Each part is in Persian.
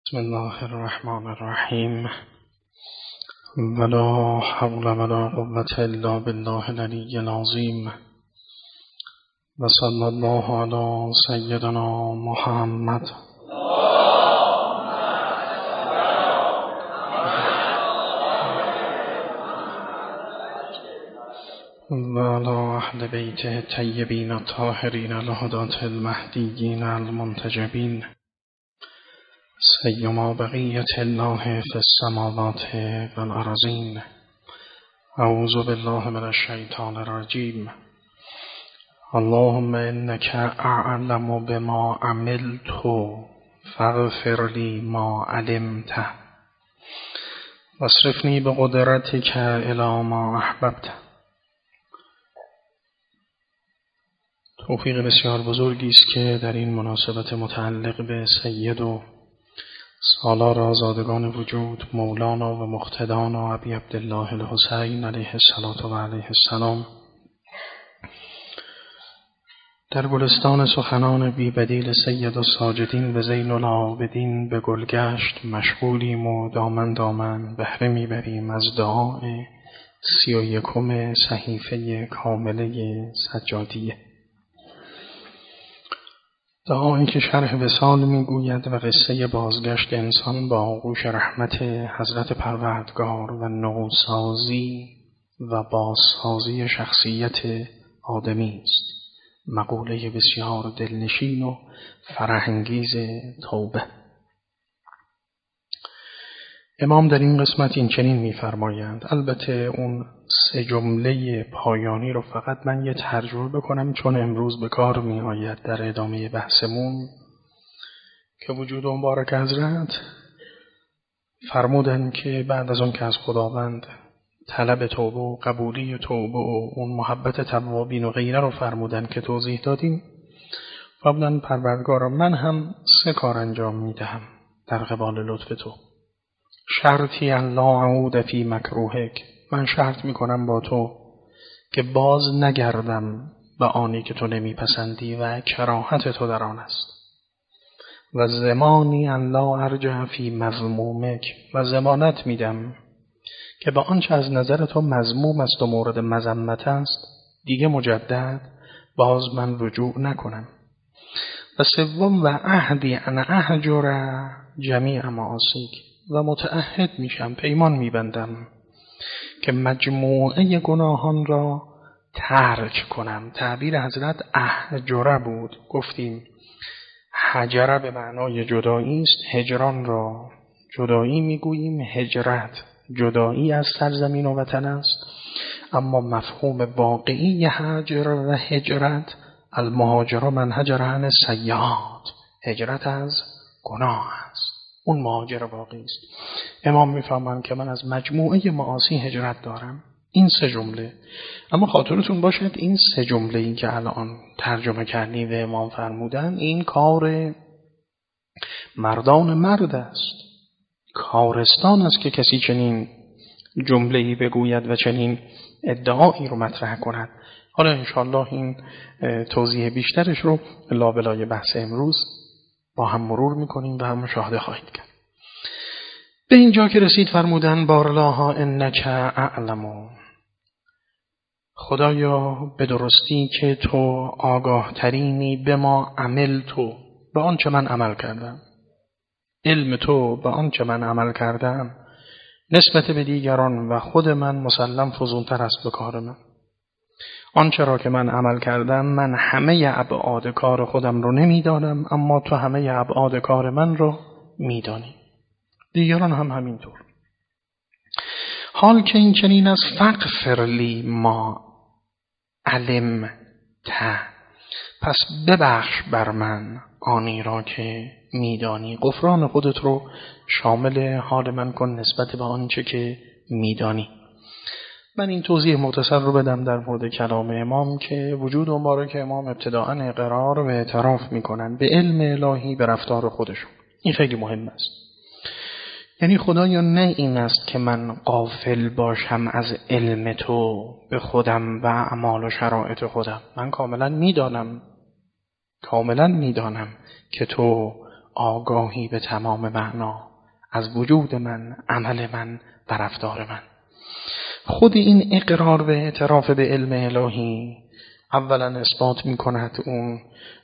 بسم الله الرحمن الرحیم ولا حول ولا قوة الا بالله العلی العظیم و صلی الله علی سیدنا محمد و علی اهل بیته الطیبین الطاهرین الهداة المهدیین المنتجبین سیما بقیة الله فی السماوات والارضین. اعوذ بالله من الشیطان الرجیم. اللهم انک اعلم بما عملت فاغفر لی ما علمت واصرفنی بقدرتک الی ما احببت. توفیق بسیار بزرگی است که در این مناسبت متعلق به سید و سالار آزادگان وجود مولانا و مقتدانا ابی عبدالله الحسین علیه الصلاة و علیه السلام در گلستان سخنان بی بدیل سید الساجدین و زین العابدین به گلگشت مشغولیم و دامن دامن بهره میبریم از دعای 31 صحیفه کامله سجادیه، دعایی که شرح وصال میگوید و قصه بازگشت انسان با آغوش رحمت حضرت پروردگار و نوسازی و بازسازی شخصیت آدمی است. مقوله بسیار دلنشین و فرهنگیز توبه. امام در این قسمت این چنین می‌فرمایند. البته اون 3 جمله پایانی رو فقط من یه ترجمه بکنم چون امروز به کار می‌آید در ادامه بحثمون، که وجود مبارک حضرت فرمودن که بعد از اون که از خداوند طلب توبه و قبولی توبه و اون محبت توابین و غیره رو فرمودن که توضیح دادیم، فرمودن پروردگارا من هم 3 کار انجام میدهم در قبال لطف تو. شرطی ان لا اعود فی مکروهک، من شرط میکنم با تو که باز نگردم به آنی که تو نمیپسندی و کراهت تو در آن است. و ضمانی ان لا ارجع فی مذمومک، و ضمانت میدم که به آنچه از نظر تو مذموم است و مورد مذمت است دیگه مجدد باز من رجوع نکنم. و سوم و عهدی ان اهجر جمیع معاصیک، و متعهد میشم، پیمان میبندم که مجموعه گناهان را ترک کنم. تعبیر حضرت اهجره بود، گفتیم هجره به معنای جدایی است، هجران را جدایی میگوییم، هجرت جدایی از سرزمین و وطن است، اما مفهوم واقعی هجر و هجرت المهاجر من هجر عن السیئات، هجرت از گناه است، اون مهاجر واقعی است. امام میفهمن که من از مجموعه معاصی هجرت دارم. این 3 جمله، اما خاطرتون باشد این 3 جمله این که الان ترجمه کردیم و امام فرمودن این کار مردان مرد است. کارستان است که کسی چنین جمله‌ای بگوید و چنین ادعایی رو مطرح کند. حالا انشالله این توضیح بیشترش رو لابلای بحث امروز با هم مرور میکنیم و هم مشاهده خواهید کرد. به اینجا که رسید فرمودن بارلاها انک اعلم، خدایا به درستی که تو آگاه ترینی به ما عمل تو، به آنچه من عمل کردم، علم تو به آنچه من عمل کردم نسبت به دیگران و خود من مسلم فزونتر است به کار من. آنچه را که من عمل کردم من همه ابعاد کار خودم رو نمیدانم، اما تو همه ابعاد کار من رو میدانی، دیگران هم همینطور. حال که این چنین است فاغفر لی ما علمت، پس ببخش بر من آنی را که میدانی. غفران خودت رو شامل حال من کن نسبت به آنچه که میدانی. من این توضیح مختصر رو بدم در مورد کلام امام که وجود مبارک امام ابتداءً اقرار و اعتراف میکنن به علم الهی، به رفتار خودشون. این خیلی مهم است. یعنی خدایا نه این است که من غافل باشم از علم تو به خودم و اعمال و شرایط خودم. من کاملا میدانم که تو آگاهی به تمام معنا از وجود من، عمل من و رفتار من. خود این اقرار به اعتراف به علم الهی اولا اثبات می کند اون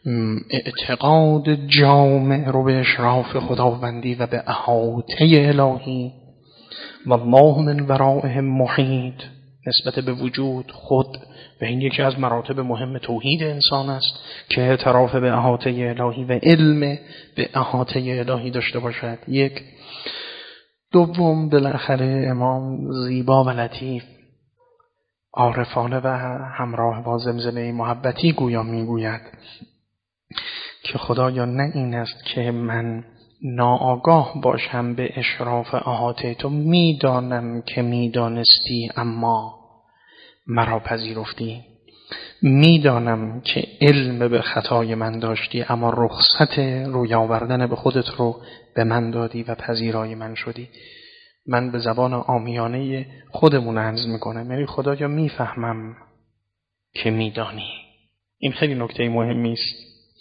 اعتقاد جامع رو به اشراف خداوندی و به احاطه الهی و الله من ورائهم محیط نسبت به وجود خود، و این یکی از مراتب مهم توحید انسان است که اعتراف به احاطه الهی و علم به احاطه الهی داشته باشد. یک. دوم، بالاخره امام زیبا و لطیف عارفانه و همراه با زمزمه محبتی گویا میگوید که خدایا نه این است که من ناآگاه باشم به اشراف احاطه تو، میدانم که میدانستی اما مرا پذیرفتی، میدانم که علم به خطای من داشتی اما رخصت روی آوردن به خودت رو به من دادی و پذیرای من شدی. من به زبان عامیانه خودمون عرض میکنم، یعنی خدایا میفهمم که میدانی. این خیلی نکته مهمی است.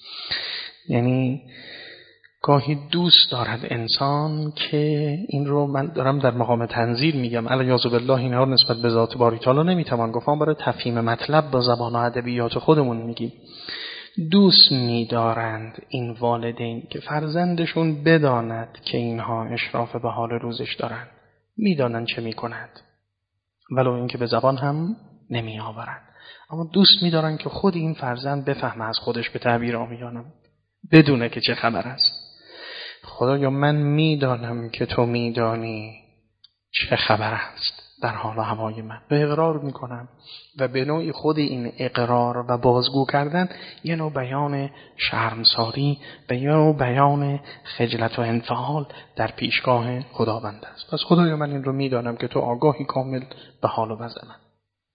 یعنی گاهی دوست دارد انسان که این رو، من دارم در مقام تنزیل میگم، الیاذ بالله، اینها نسبت به ذات باری تعالی نمیتوان گفتم، برای تفهیم مطلب با زبان و ادبیات خودمون میگیم. دوست می‌دارند این والدین که فرزندشون بداند که اینها اشراف به حال روزش دارند، میدانند چه میکند ولو اینکه به زبان هم نمی آورند، اما دوست می‌دارند که خود این فرزند بفهمه از خودش، به تعبیر عامیانه بدونه که چه خبر است. خدایا من میدانم که تو میدانی چه خبر است در حال و هوای من، به اقرار میکنم و به نوعی خود این اقرار و بازگو کردن یه نوع بیان شرمساری و یه نوع بیان خجلت و انفعال در پیشگاه خداوند است. پس خدایا من این رو میدانم که تو آگاهی کامل به حال و وضع من،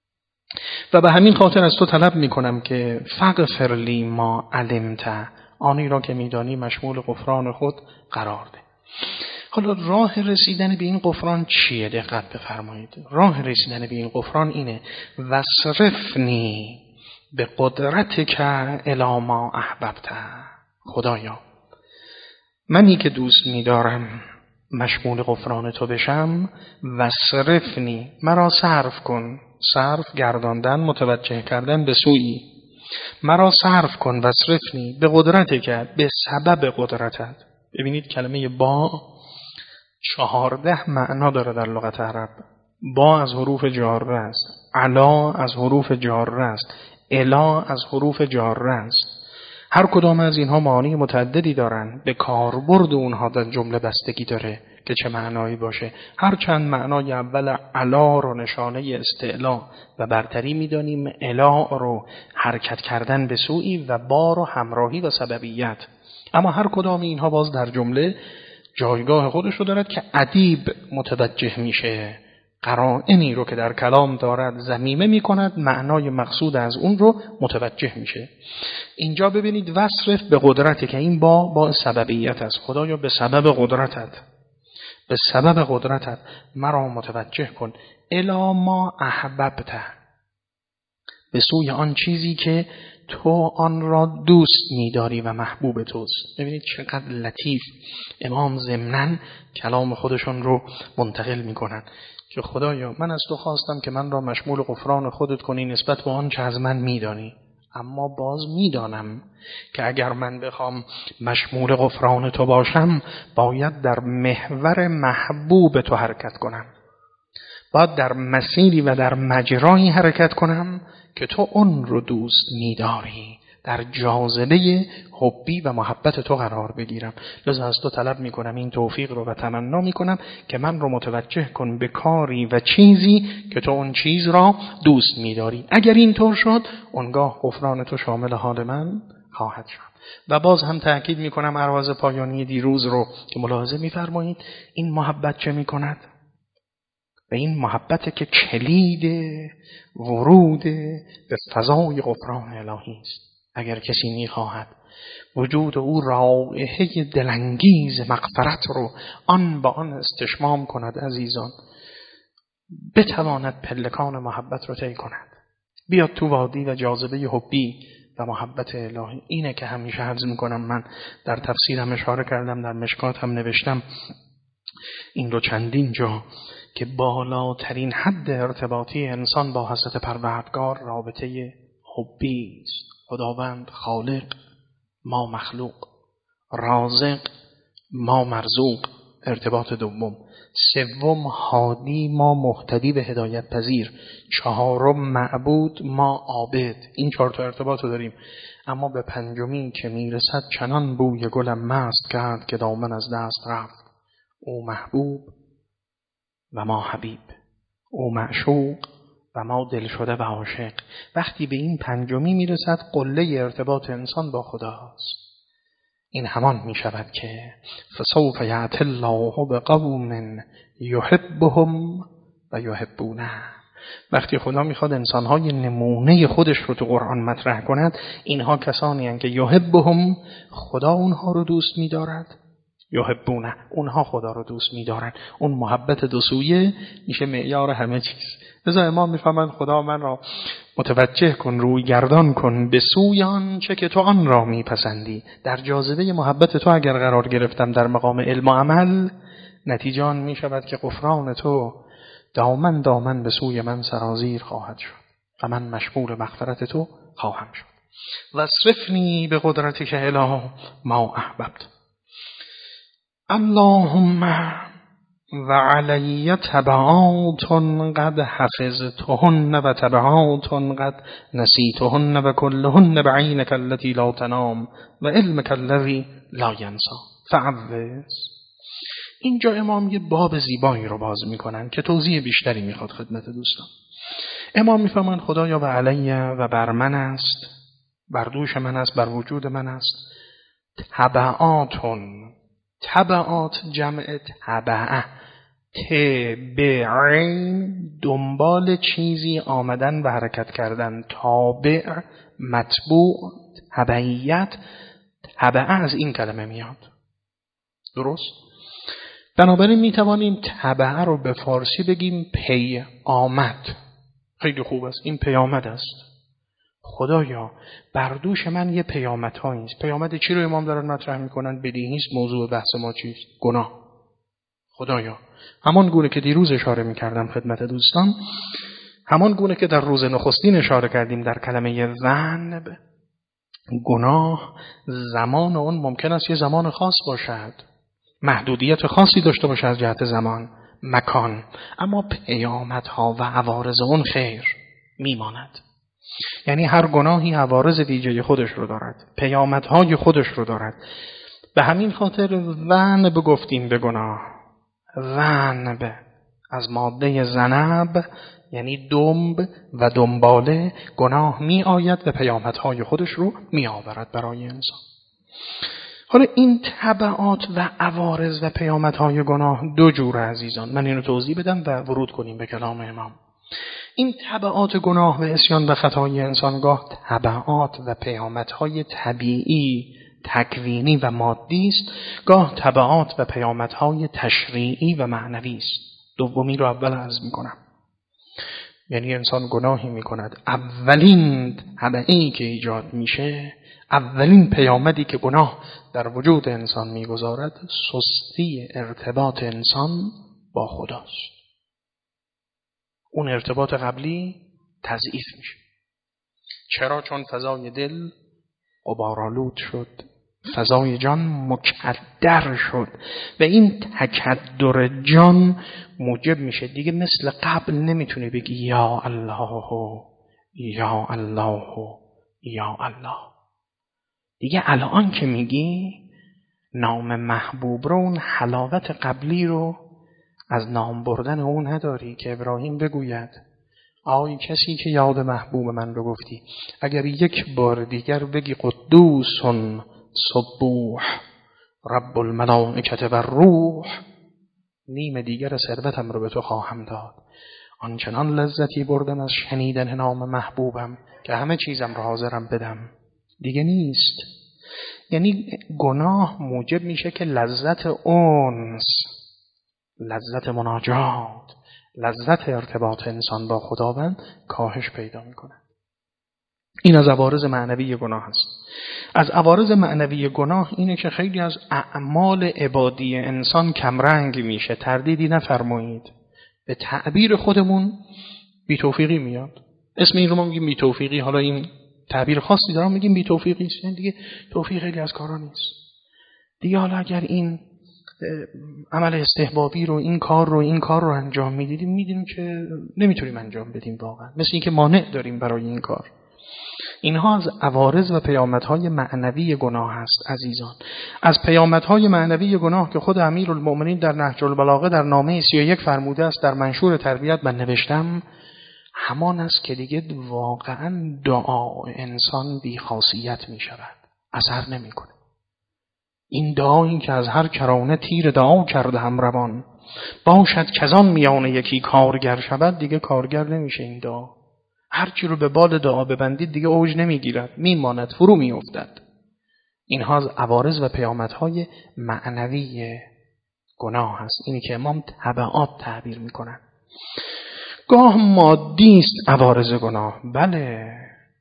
و به همین خاطر از تو طلب میکنم که فغفر لی ما علمت، آنی را که میدانی مشمول غفران خود قرار ده. حالا راه رسیدن به این غفران چیه؟ دقت بفرمایید. راه رسیدن به این غفران اینه: وصرفنی به قدرتک الی ما احببت. خدایا منی که دوست می‌دارم مشمول غفران تو بشم، وصرفنی، مرا صرف کن. صرف گرداندن، متوجه کردن به سوی. مرا صرف کن، وصرفنی به قدرتک، به سبب قدرتت. ببینید کلمه با 14 معنا داره در لغت عرب. با از حروف جاره است، علا از حروف جاره است، الا از حروف جاره است. هر کدام از اینها معانی متعددی دارن، به کاربرد اونها در جمله بستگی داره که چه معنایی باشه. هر چند معنای اول علا رو نشانه استعلا و برتری میدانیم، الا رو حرکت کردن به سوی و با رو همراهی و سببیت. اما هر کدام اینها باز در جمله جایگاه خودش رو دارد که ادیب متوجه میشه، قرائنی رو که در کلام دارد ضمیمه میکند، معنای مقصود از اون رو متوجه میشه. اینجا ببینید وصرف به قدرته که این با سببیت است. خدایا به سبب قدرتت، به سبب قدرتت مرا متوجه کن الی ما احببت، به سوی آن چیزی که تو آن را دوست می‌داری و محبوب توست. ببینید چقدر لطیف امام ضمناً کلام خودشون رو منتقل می‌کنن که خدایا من از تو خواستم که من را مشمول غفران خودت کنی نسبت به آن چه از من می‌دانی، اما باز می‌دانم که اگر من بخوام مشمول غفران تو باشم باید در محور محبوب تو حرکت کنم، باید در مسیری و در مجرایی حرکت کنم که تو اون رو دوست می‌داری، در جاذبه حبی و محبت تو قرار بگیرم. لذا از تو طلب میکنم این توفیق رو و تمنا میکنم که من رو متوجه کن به کاری و چیزی که تو اون چیز را دوست می‌داری. اگر اینطور شد اونگاه غفران تو شامل حال من خواهد شد. و باز هم تأکید میکنم عرض پایانی دیروز رو که ملاحظه می‌فرمایید، این محبت چه می‌کند؟ و این محبت که کلید ورود به فضای غفران الهی است. اگر کسی می‌خواهد وجود او رائحه دلانگیز مغفرت رو آن با آن استشمام کند عزیزان، بتواند پلکان محبت رو طی کند، بیاد تو وادی و جاذبه حبی و محبت الهی. اینه که همیشه حفظ میکنم. من در تفسیرم اشاره کردم، در مشکات هم نوشتم این رو چندین جا که بالاترین حد ارتباطی انسان با حضرت پروردگار رابطه حبی است. خداوند خالق، ما مخلوق، رازق، ما مرزوق. ارتباط دوم. سوم هادی، ما مهتدی به هدایت پذیر. چهارم معبود، ما عابد. این 4 تا ارتباط رو داریم. اما به پنجمی که میرسد چنان بوی گلم مست کرد که دامن از دست رفت. او محبوب و ما حبیب، او معشوق و ما دل شده و عاشق. وقتی به این پنجمی میرسد قله ارتباط انسان با خداست. این همان می شود که فسوف یأتی الله بقوم یحبهم و یحبونه. وقتی خدا میخواد انسانهای نمونه خودش رو تو قرآن مطرح کند، اینها کسانی هستند که یحبهم، خدا اونها رو دوست می‌دارد، یحبونه، اونها خدا رو دوست می‌دارن. اون محبت دو سویه میشه معیار همه چیز. لذا امام میفهمند خدا من را متوجه کن، روی گردان کن به سوی آن چه که تو آن را میپسندی. در جاذبه محبت تو اگر قرار گرفتم در مقام علم و عمل، نتیجه آن میشود که غفران تو دامن دامن به سوی من سرازیر خواهد شد و من مشمول مغفرت تو خواهم شد. و صرفنی به قدرتک الی ما احببت. اللهم و علی تبعات قد حفظتهن و تبعات قد نسیتهن و کلهن بعینک التي لا تنام و علمک الذی لا ینسا فعوض. اینجا امام یه باب زیبایی رو باز میکنن که توضیح بیشتری میخواد خدمت دوستان. امام میفهمن خدایا و علی و بر من است، بر دوش من است، بر وجود من است تبعاتون. تبعات جمع تبعه، تبعین دنبال چیزی آمدن و حرکت کردن، تابع متبوع تبعیت. تبعه از این کلمه میاد، درست؟ بنابراین میتوانیم تبعه رو به فارسی بگیم پی آمد. خیلی خوب است، این پیامد است. خدایا بر دوش من یه پیامد هایی است. پیامد چی رو امام دارن مطرح میکنن؟ بدیهی است، موضوع بحث ما چیست؟ گناه. خدایا همان گونه که دیروز اشاره میکردم خدمت دوستان، همان گونه که در روز نخستین اشاره کردیم در کلمه ذنب، گناه زمان اون ممکن است یه زمان خاص باشد، محدودیت خاصی داشته باشه از جهت زمان مکان، اما پیامدها و عوارض اون خیر میماند. یعنی هر گناهی عوارض ویژه خودش رو دارد، پیامدهای خودش رو دارد. به همین خاطر ذنب گفتیم به گناه. ذنب از ماده ذنب یعنی دنب و دنباله، گناه می آید و پیامدهای خودش رو می آورد برای انسان. حالا این تبعات و عوارض و پیامدهای گناه دو جوره عزیزان. من اینو توضیح بدم و ورود کنیم به کلام امام. این تبعات گناه و عصیان و خطای انسانگاه تبعات و پیامدهای طبیعی، تکوینی و مادی است، گاه تبعات و پیامدهای تشریعی و معنوی است. دومی رو اول عرض میکنم. یعنی انسان گناهی میکند، اولین تبعی که ایجاد میشه، اولین پیامدی که گناه در وجود انسان میگذارد، سستی ارتباط انسان با خداست. اون ارتباط قبلی تضعیف میشه. چرا؟ چون فضای دل غبارآلود شد، فضای جان مکدر شد و این تکدر جان موجب میشه دیگه مثل قبل نمیتونی بگی یا الله یا الله یا الله. دیگه الان که میگی نام محبوب رو، اون حلاوت قبلی رو از نام بردن اون نداری که ابراهیم بگوید آی کسی که یاد محبوب من رو گفتی، اگر یک بار دیگر بگی قدوس سبوح رب الملائکه و روح، نیم دیگر ثروتم رو به تو خواهم داد. آنچنان لذتی بردم از شنیدن نام محبوبم که همه چیزم رو حاضرم بدم. دیگه نیست. یعنی گناه موجب میشه که لذت انس، لذت مناجات، لذت ارتباط انسان با خداوند کاهش پیدا میکنه. این از عوارض معنوی گناه است. از عوارض معنوی گناه اینه که خیلی از اعمال عبادی انسان کمرنگ میشه. تردیدی نفرمایید، به تعبیر خودمون بی‌توفیقی میاد. اسم این رو ما میگیم بی‌توفیقی. حالا این تعبیر خاصی دارم، میگیم بی‌توفیقی است، یعنی دیگه توفیق خیلی از کارا نیست دیگه. حالا اگر این عمل استحبابی رو، این کار رو انجام میدیدیم، میدیدیم که نمیتونیم انجام بدیم واقعا، مثل این که مانع داریم برای این کار. اینها از عوارض و پیامدهای معنوی گناه هست عزیزان. از پیامدهای معنوی گناه که خود امیرالمؤمنین در نهج البلاغه در نامه 31 فرموده است، در منشور تربیت من نوشتم، همان است که دیگه واقعا دعا انسان بی خاصیت می شود، اثر نمی کنه. این دعایی که از هر کرانه تیر دعا کرده هم روان، باشد کزان میانه یکی کارگر شود، دیگه کارگر نمیشه این دعا. هرچی رو به بال دعا ببندید دیگه اوج نمیگیرد، میماند، فرو میافتد. اینها از عوارض و پیامدهای معنوی گناه هست. اینی که امام تبعات تعبیر میکنن. گاه مادی است عوارض گناه، بله.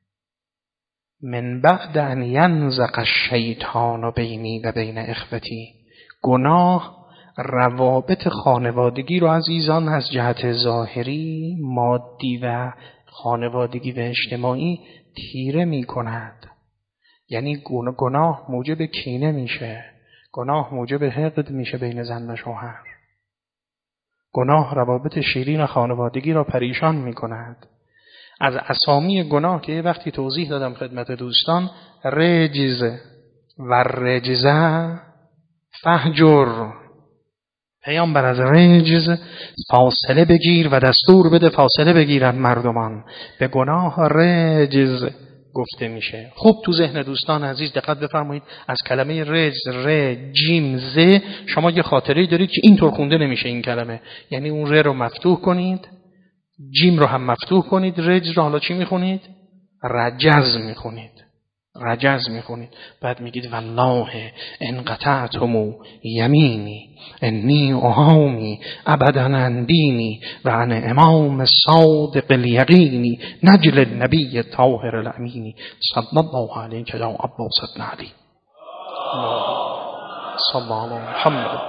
من بعد ان ینزغ الشیطان بینی و بین اخوتی، گناه روابط خانوادگی رو عزیزان از جهت ظاهری، مادی و خانوادگی و اجتماعی تیره می کند. یعنی گناه موجب کینه میشه، گناه موجب حقد میشه بین زن و شوهر، گناه روابط شیرین خانوادگی را پریشان می کند. از اسامی گناه که یه وقتی توضیح دادم خدمت دوستان، رجز و رجزه فهجر. پیامبر از رجز فاصله بگیر و دستور بده فاصله بگیرن مردمان. به گناه رجز گفته میشه. خوب تو ذهن دوستان عزیز دقت بفرمایید، از کلمه رجز، ر جیم ز، شما یه خاطره‌ای دارید که اینطور خونده نمیشه این کلمه. یعنی اون ر رو مفتوح کنید، جیم رو هم مفتوح کنید، رجز رو حالا چی میخونید؟ رجز میخونید. رجز میخونید. بعد میگید والله ان قطعتم یمینی انی اهامی ابدا عن دینی و عن امام صادق الیقینی نجل النبی الطاهر الامینی صلی الله علیک یا عباس بن علی صلی الله علی محمد.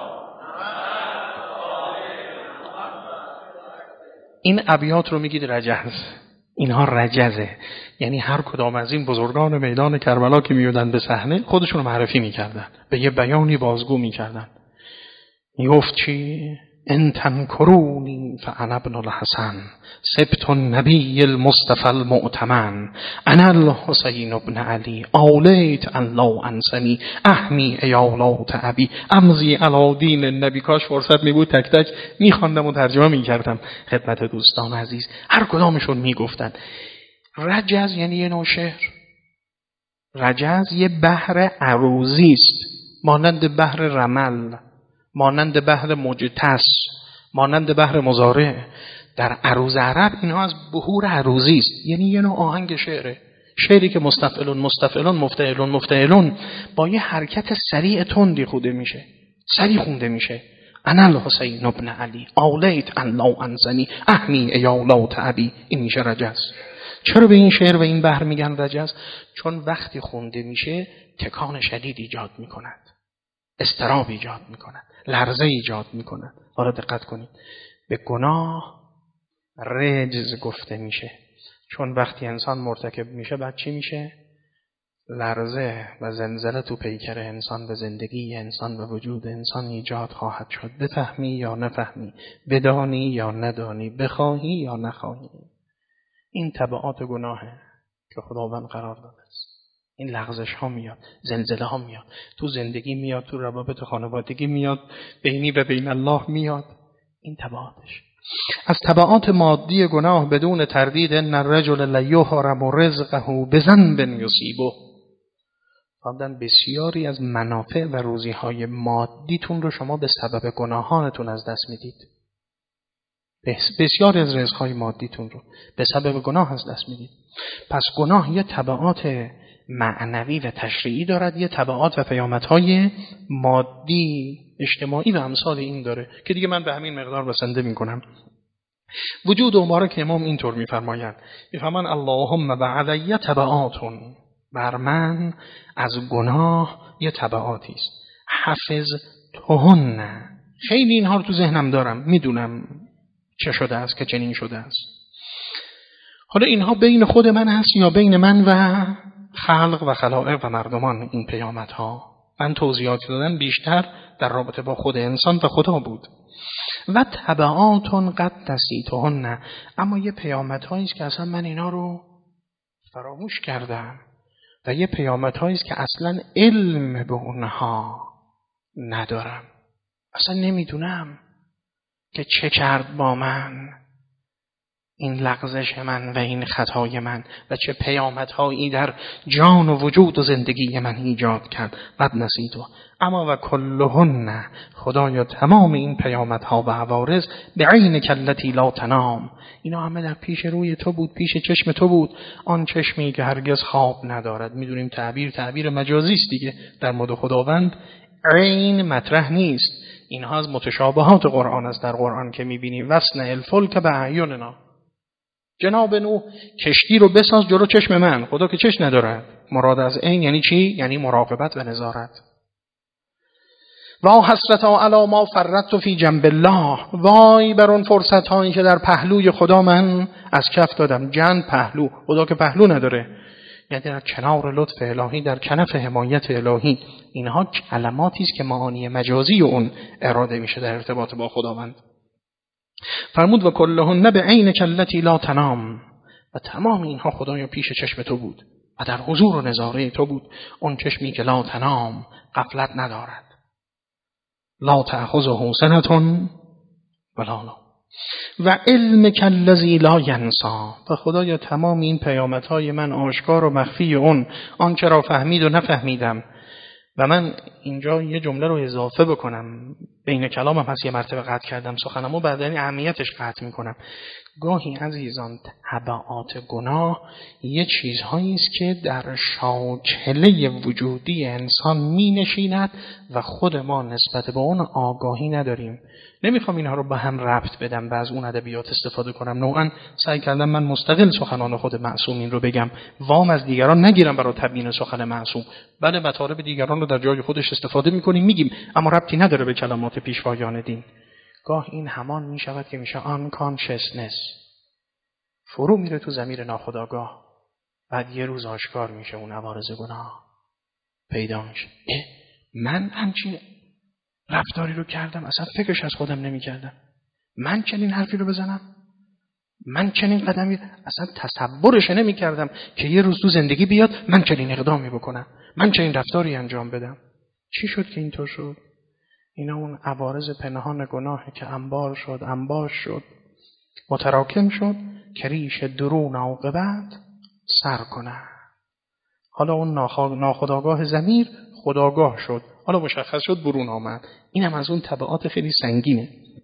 این ابیات رو میگید رجز. اینها رجزه، یعنی هر کدام از این بزرگان میدان کربلا که میودن به صحنه خودشون رو معرفی میکردن، به یه بیانی بازگو میکردن. میگفت چی؟ ان تنکرونی فانا ابن الحسن سبت النبی المصطفى المؤتمن انا الحسین ابن علی آلیت ان لا انسنی احمی ایالات ابی امضی علی دین النبی. کاش فرصت می بود تک تک میخواندم و ترجمه میکردم خدمت دوستان عزیز. هر کدامشون میگفتن. رجز یعنی یه نوع شعر. رجز یه بحر عروضی است، مانند بحر رمل، مانند بحر مجتس، مانند بحر مضارع. در عروض عرب اینها از بحور عروضی است، یعنی یه نوع آهنگ شعره. شعری که مستفعلون مستفعلون مفتعلون مفتعلون با یه حرکت سریع تندی خونده میشه، سریع خونده میشه. انا الحسین ابن علی آلیت ان لا انسنی احمی ایالات ابی. این میشه رجز. چرا به این شعر و این بحر میگن رجز؟ چون وقتی خونده میشه تکان شدید ایجاد میکند، اضطراب ایجاد میکند، لرزه ایجاد میکند. حالا دقت کنید، به گناه رجز گفته میشه چون وقتی انسان مرتکب میشه بعد چی میشه؟ لرزه و زلزله تو پیکر انسان و زندگی انسان و وجود انسان ایجاد خواهد شد. بفهمی یا نفهمی، بدانی یا ندانی، بخواهی یا نخواهی. این تبعات گناهه که خداوند قرار داده است. این لغزش ها میاد، زلزله ها میاد، تو زندگی میاد، تو روابط خانوادگی میاد، بینی و بین الله میاد. این تبعاتش. از تبعات مادی گناه بدون تردید ان الرجل لیحرم رزقه بذنب یصیبه. فرمودن بسیاری از منافع و روزی های مادیتون رو شما به سبب گناهانتون از دست میدید. بسیاری از رزق‌های مادیتون رو به سبب گناه از دست میدید. پس گناه یه تبعات معنوی و تشریعی دارد، یه تبعات و پیامدهای مادی اجتماعی و امثال این داره که دیگه من به همین مقدار بسنده میکنم. وجود مبارک امام اینطور میفرمایند، میفرمایند اللهم بعدی تبعاتون، بر من از گناه یه تبعاتی است، حفظ تهن، خیلی اینها رو تو ذهنم دارم، میدونم چه شده است که چنین شده است. حالا اینها بین خود من هست یا بین من و خلق و خلائق و مردمان؟ این پیامدها من توضیحات دادن بیشتر در رابطه با خود انسان و خدا بود. و تبعاتون قد نسیتهن، اما یه پیامدهایی است که اصلا من اینا رو فراموش کردم و یه پیامدهایی است که اصلا علم به اونها ندارم، اصلا نمیدونم که چه کرد با من این لغزش من و این خطای من و چه پیامدهایی در جان و وجود و زندگی من ایجاد کرد. قد نسیتو، اما و کلهن، خدایا تمام این پیامدها و عوارض به عین کلتی لا تنام، اینا همه در پیش روی تو بود، پیش چشم تو بود، آن چشمی که هرگز خواب ندارد. میدونیم تعبیر مجازی است دیگه، در مورد خداوند عین مطرح نیست. اینها از متشابهات قرآن است. در قرآن که میبینیم وصنع الفلک باعیننا، جناب نوح کشتی رو بساز جلو چشم من. خدا که چشم نداره. مراد از عین یعنی چی؟ یعنی مراقبت و نظارت. و حسرتا علی ما فرطت فی جنب الله، وای بر اون فرصت هایی که در پهلوی خدا من از کف دادم. جنب پهلو، خدا که پهلو نداره، یعنی در کنار لطف الهی، در کنف حمایت الهی. اینها کلماتی است که معانی مجازی اون اراده میشه در ارتباط با خداوند. فرمود و کلهن به عین کلتی لا تنام، و تمام اینها خدایا پیش چشم تو بود و در حضور و نظاره تو بود. اون چشمی که لا تنام، غفلت ندارد، لا تأخذه سنة ولا نوم، و علم کالذی لا ینسا، و خدایا تمام این پیامدهای من آشکار و مخفی اون، آنچه را فهمید و نفهمیدم. و من اینجا یه جمله رو اضافه بکنم، بین کلامم هست یه مرتبه قطع کردم سخنمو، بعد این اهمیتش قطع میکنم. گاهی عزیزان تبعات گناه یه چیزهایی است که در شاکله وجودی انسان می نشیند و خود ما نسبت به اون آگاهی نداریم. نمیخوام اینها رو به هم ربط بدم و از اون ادبیات استفاده کنم. نوعا سعی کردم من مستقل سخنان خود معصومین رو بگم، وام از دیگران نگیرم برای تبیین سخن معصوم. بله مطالب دیگران رو در جای خودش استفاده میکنیم میگیم، اما ربطی نداره به کلمات پیشوایان دین. گاه این همان می شود که میشه unconsciousness، فرو میره تو ضمیر ناخودآگاه، بعد یه روز آشکار میشه اون عوارض گناه پیدا میشه. من همچین رفتاری رو کردم، اصلا فکرش از خودم نمی کردم، من چنین حرفی رو بزنم، من چنین قدمی اصلا تصورش نمی کردم که یه روز تو زندگی بیاد من چنین اقدامی بکنم، من چنین رفتاری انجام بدم. چی شد که اینطور شد؟ اینا اون عوارض پنهان گناهی که انبار شد، انباش شد، متراکم شد که ریش درون عاقبت سر کنه. حالا اون ناخودآگاه ضمیر خودآگاه شد، حالا مشخص شد برون آمد. اینم از اون تبعات خیلی سنگینه.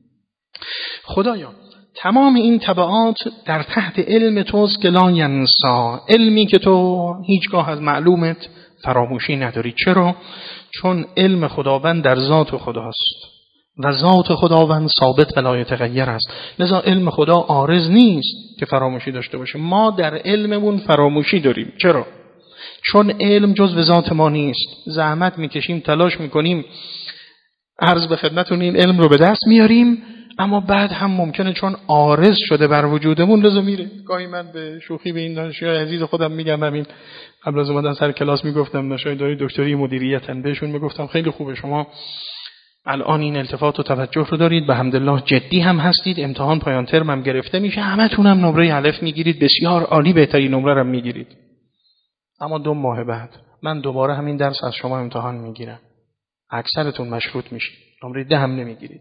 خدایا تمام این تبعات در تحت علم توست که لا ینسا، علمی که تو هیچگاه از معلومت فراموشی نداری. چرا؟ چون علم خداوند در ذات خداست و ذات خداوند ثابت و لا یتغیر است، لذا علم خدا عارض نیست که فراموشی داشته باشه. ما در علممون فراموشی داریم. چرا؟ چون علم جزو ذات ما نیست. زحمت میکشیم، تلاش میکنیم، عرض به خدمتون این علم رو به دست میاریم، اما بعد هم ممکنه چون عارض شده بر وجودمون لذا میره. گاهی من به شوخی به این دانشجوی عزیز خودم میگم، همین قبل از اومدن سر کلاس میگفتم دانشجوی دکتری مدیریتن، بهشون میگفتم خیلی خوبه شما الان این التفات و توجه رو دارید، به حمدالله جدی هم هستید، امتحان پایان ترم هم گرفته میشه، همتون هم نمره الف میگیرید، بسیار عالی، بهترین نمره رو میگیرید. اما 2 ماه بعد من دوباره همین درس از شما امتحان میگیرم، اکثرتون مشروط میشید، نمره 10 هم نمیگیرید،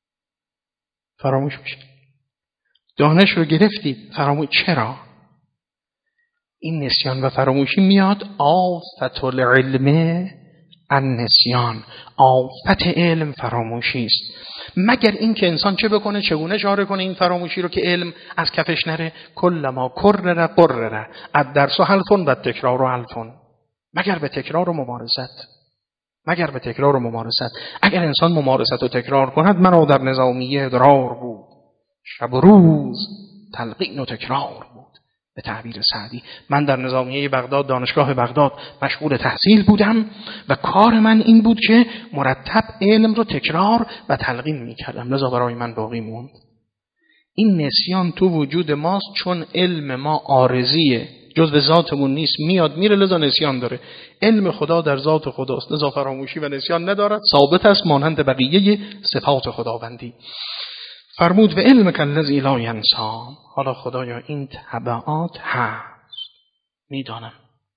فراموش میشه. دانش رو گرفتید، فراموش. چرا؟ این نسیان و فراموشی میاد. آفت العلم النسیان، آفت علم فراموشی است. مگر این که انسان چه بکنه، چگونه جاره کنه این فراموشی رو که علم از کفش نره؟ کلما کرر قرر الدرس حلف و تکرار حلف، مگر به تکرار و ممارست، مگر به تکرار و ممارست. اگر انسان ممارست و تکرار کند، مرا در نظامیه ادرار بود، شب و روز تلقین و تکرار بود. به تعبیر سعدی من در نظامیه بغداد، دانشگاه بغداد مشغول تحصیل بودم و کار من این بود که مرتب علم رو تکرار و تلقین میکردم، لذا برای من باقی موند. این نسیان تو وجود ماست چون علم ما عارضیه، جزء ذاتمون نیست، میاد میره، لذا نسیان داره. علم خدا در ذات خداست، لذا فراموشی و نسیان ندارد، ثابت است مانند بقیه صفات خداوندی. فرمود و علمک الذی لا ینسی. حالا خدایا این تبعات هست، میدانم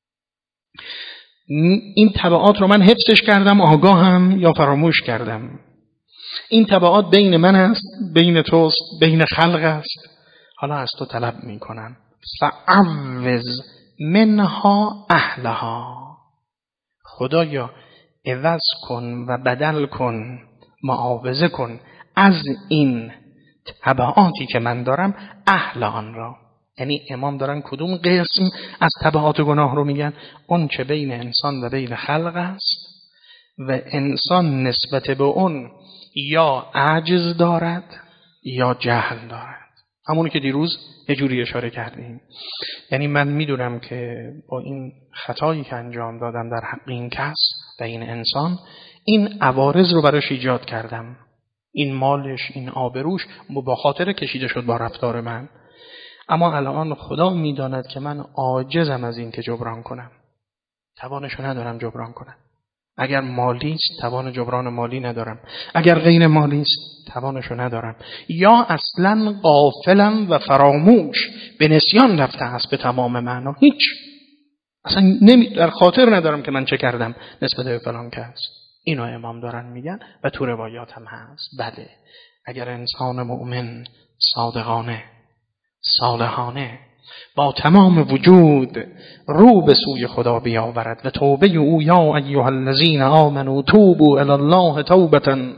این تبعات رو من حفظش کردم، آگاهم یا فراموش کردم. این تبعات بین من است، بین توست، بین خلق است. حالا از تو طلب میکنم فعوض منها اهلها. خدایا عوض کن و بدل کن، معاوضه کن از این تبعاتی که من دارم اهل آن را. یعنی امام دارن کدوم قسم از تبعات گناه رو میگن؟ اون که بین انسان و بین خلق است و انسان نسبت به اون یا عجز دارد یا جهل دارد. همونی که دیروز یه جوری اشاره کردیم. یعنی من میدونم که با این خطایی که انجام دادم در حق این کس و این انسان، این عوارض رو براش ایجاد کردم، این مالش، این آبروش با خاطر کشیده شد با رفتار من. اما الان خدا میداند که من عاجزم از این که جبران کنم، توانشو ندارم جبران کنم. اگر مالی است توان جبران مالی ندارم، اگر غیر مالی است توانشو ندارم، یا اصلا غافلم و فراموش به نسیان رفته است به تمام معنا، هیچ اصلا در خاطر ندارم که من چه کردم نسبت به فلان کس. اینو امام دارن میگن و تو روایات هم هست. بله اگر انسان مؤمن صادقانه صالحانه با تمام وجود رو به سوی خدا بیاورد و توبه او یا ایها الذین آمنوا توبوا الی الله توبة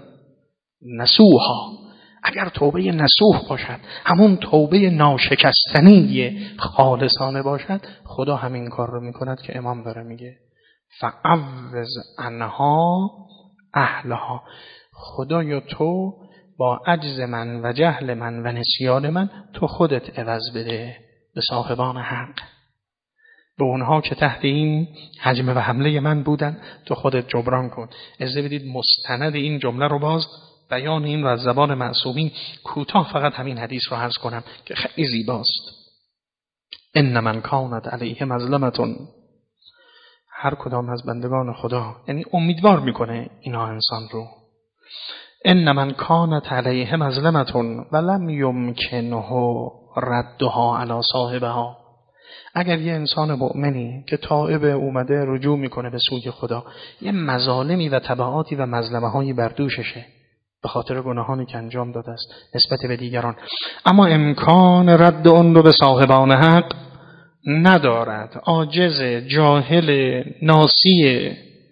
نصوحا، اگر توبه نصوح باشد، همون توبه ناشکستنی خالصانه باشد، خدا همین کار رو میکند که امام داره میگه فعوض عنها اهلها. خدایا تو با عجز من و جهل من و نسیان من تو خودت عوض بده به صاحبان حق، به اونها که تحت این حجم و حمله من بودن تو خودت جبران کن. اجازه بدید مستند این جمله رو باز بیان این رو از زبان معصومین کوتاه فقط همین حدیث رو عرض کنم که خیلی زیباست. ان من کانت علیه مظلمتون، هر کدام از بندگان خدا، یعنی امیدوار میکنه اینا انسان رو، ان من کانت علیه مظلمتون ولم یمکنه ردها علی صاحبها. اگر یه انسان مؤمنی که تائب اومده رجوع میکنه به سوی خدا، یه مظالمی و تبعاتی و مظلمه هایی بر دوششه به خاطر گناهانی که انجام داده است نسبت به دیگران، اما امکان رد اون رو به صاحبان حق ندارد، عاجز، جاهل، ناسی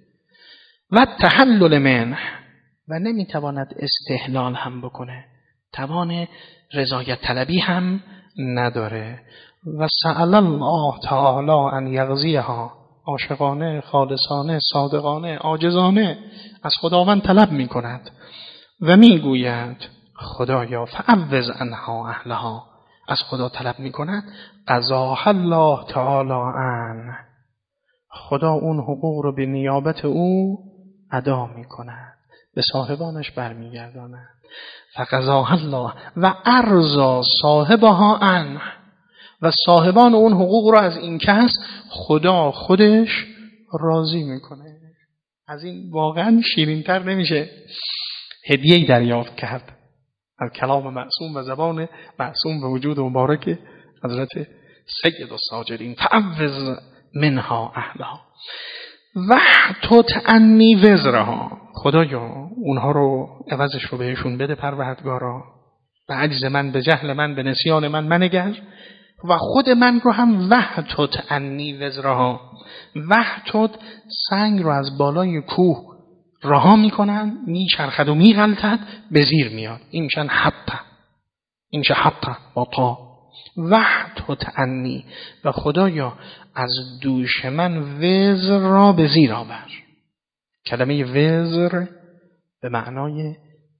و تحلل منه و نمیتواند استحلال هم بکنه، توان رضایت طلبی هم نداره. و سأل الله تعالی ان یغزیها، عاشقانه، خالصانه، صادقانه، عاجزانه از خداوند طلب میکند و میگوید خدایا فعوض عنها اهلها، از خدا طلب میکند قضاها الله تعالی عنه، خدا اون حقوق رو به نیابت او ادا میکند، به صاحبانش برمیگرداند. فقضاها الله و ارضا صاحبها عنه، و صاحبان اون حقوق رو از این کس خدا خودش راضی میکنه. از این واقعا شیرین‌تر نمیشه هدیه‌ای دریافت کرد از کلام معصوم و زبان معصوم و وجود مبارک حضرت سید الساجدین. فعوض منها اهلها و تطعنی وزرها، خدایا اونها رو عوضش رو بهشون بده پروردگارا، به عجز من، به جهل من، به نسیان من منگر، و خود من رو هم وحتت عنی وزرها. وحتت سنگ رو از بالای کوه رها میکنن، میچرخد و میغلطد، به زیر میاد، این میشن حبه، این میشه حبه با پا. وحتت عنی، و خدایا از دوش من وزر را به زیر آور. کلمه وزر به معنای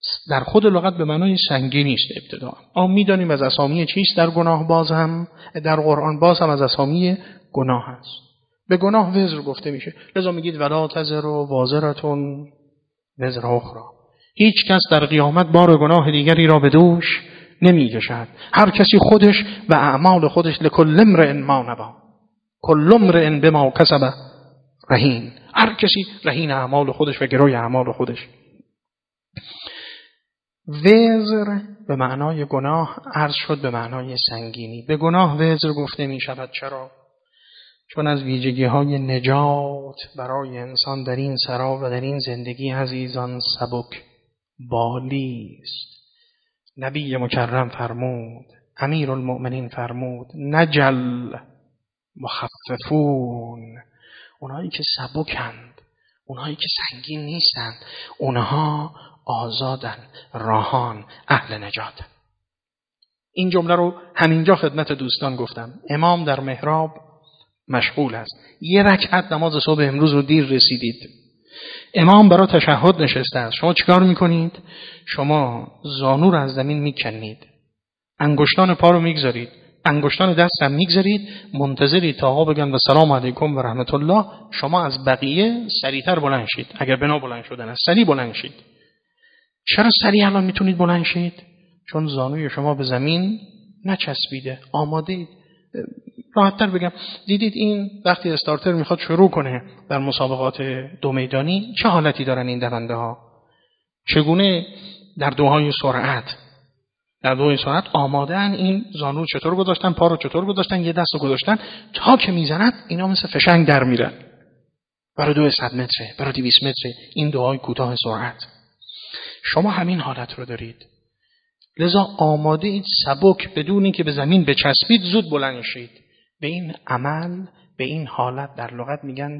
در خود لغت به معنای سنگینی است ابتدا. اما می‌دانیم از اسامی چیست در گناه باز هم در قرآن باز هم از اسامی گناه است. به گناه وزر گفته میشه. لذا میگید ولا تزر و وازرتون وزر اخرى. هیچ کس در قیامت بار گناه دیگری را به دوش نمی‌کشد. هر کسی خودش و اعمال خودش لکل امرئ ما نوی. کل امرئ بما کسب رهین. هر کسی رهین اعمال خودش و گروی اعمال خودش. وزر به معنای گناه عرض شد به معنای سنگینی. به گناه وزر گفته می شود. چرا؟ چون از ویژگی‌های نجات برای انسان در این سرا و در این زندگی عزیزان سبک بالی است. نبی مکرم فرمود، امیر المؤمنین فرمود نجل مخففون. اونایی که سبکند، اونایی که سنگین نیستند، اونها آزادن، راهان، اهل نجات. این جمله رو همینجا خدمت دوستان گفتم. امام در محراب مشغول است. یه رکعت نماز صبح امروز رو دیر رسیدید. امام برای تشهد نشسته است. شما چیکار میکنید؟ شما زانو رو از زمین میکنید، انگشتان پا رو میگذارید، انگشتان دست هم میگذارید، منتظرید تا آقا بگن و سلام علیکم و رحمت الله. شما از بقیه سریعتر بلند شید. اگر بنا بلند شدن است سریع بلند شید. چرا سریع الان میتونید بلند شید؟ چون زانوی شما به زمین نچسبیده، آماده اید. راحت‌تر بگم، دیدید این وقتی استارتر میخواد شروع کنه در مسابقات دو میدانی چه حالتی دارن این دونده ها؟ چگونه در دوهای سرعت آماده‌ان. این زانو چطور گذاشتن، پا رو چطور گذاشتن، یه دستو گذاشتن تا که میزنن اینا مثل فشنگ در میرن. برای 200 متره، برای 200 متره، این دوهای کوتاه سرعت. شما همین حالت رو دارید. لذا آماده اید سبک بدون اینکه به زمین بچسبید زود بلند شید. به این عمل، به این حالت در لغت میگن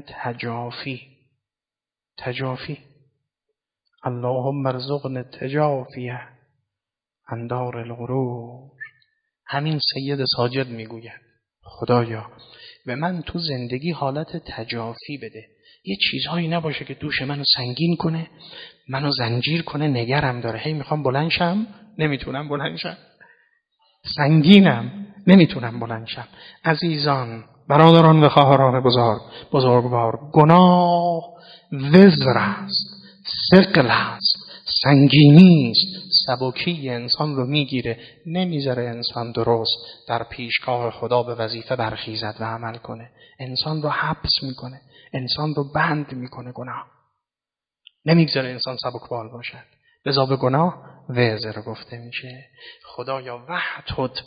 تجافی. اللهم ارزقنا التجافی عن دار الغرور. همین سید ساجد میگوید خدایا به من تو زندگی حالت تجافی بده. یه چیزهایی نباشه که دوش منو سنگین کنه، منو زنجیر کنه، نگرم داره. هی میخوام بلند شم نمیتونم بلند شم، سنگینم نمیتونم بلند شم. عزیزان، برادران و خواهران بزرگوار، گناه وزر است، ثقل است، سنگینی است، سبکی انسان رو میگیره، نمیذاره انسان درست در پیشگاه خدا به وظیفه برخیزد و عمل کنه. انسان رو حبس میکنه، انسان رو بند میکنه. گناه نمیگذاره انسان سبکبال باشد. لذا به گناه وزر گفته میشه. خدایا وحدت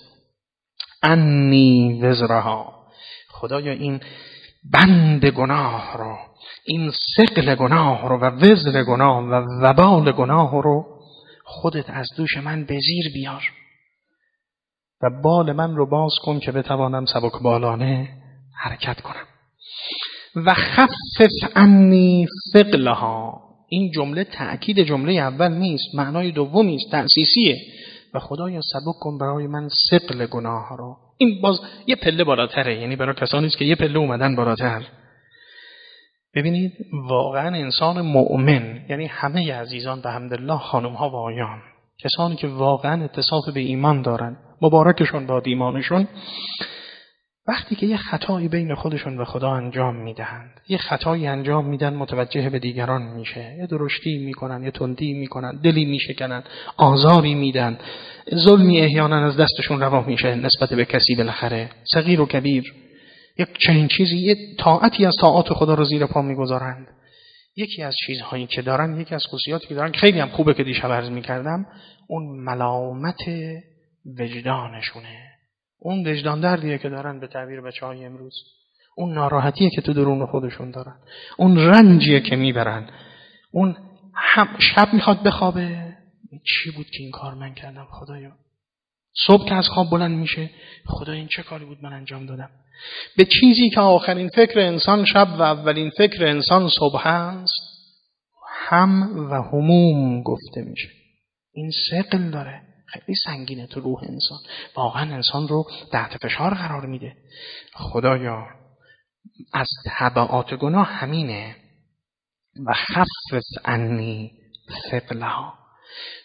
انی وزرها. خدایا این بند گناه رو، این ثقل گناه رو و وزر گناه و وبال گناه رو خودت از دوش من به زیر بیار و بال من رو باز کن که بتوانم سبکبالانه حرکت کنم. و خفف عنی ثقلها. این جمله تأکید جمله اول نیست، معنای دومی است، تأسیسیه. و خدایا سبک کن برای من ثقل گناه رو. این باز یه پله بالاتره، یعنی برای کسانی است که یه پله اومدن بالاتر. ببینید واقعا انسان مؤمن، یعنی همه عزیزان به حمدالله، خانم ها و آقایان، کسانی که واقعا اتصاف به ایمان دارن، مبارکشون باد ایمانشون، وقتی که یه خطایی بین خودشون و خدا انجام میدهند، یه خطایی انجام میدن، متوجه به دیگران میشه، یه درشتی میکنن، یه تندی میکنن، دلی میشکنن، آزاری میدن، ظلمی احیانا از دستشون روا میشه نسبت به کسی، بالاخره صغیر و کبیر، یک چنین چیزی، یه طاعتی از طاعات خدا رو زیر پا میگذارند. یکی از چیزهایی که دارن، یکی از خصوصیاتی که دارن، خیلی هم خوبه که دیشب عرض میکردم، اون ملامت وجدانشونه. اون وجدان دردیه که دارن به تعبیر بچه‌های امروز، اون ناراحتیه که تو درون خودشون دارن، اون رنجیه که میبرن. اون شب میخواد بخوابه، چی بود که این کار من کردم خدایا؟ صبح که از خواب بلند میشه، خدا این چه کاری بود من انجام دادم؟ به چیزی که آخرین فکر انسان شب و اولین فکر انسان صبح هست هم و هموم گفته میشه. این ثقل داره، خیلی سنگینه تو روح انسان، واقعا انسان رو تحت فشار قرار میده. خدایا از تبعات گناه همینه. و خفف عنی ثقلها.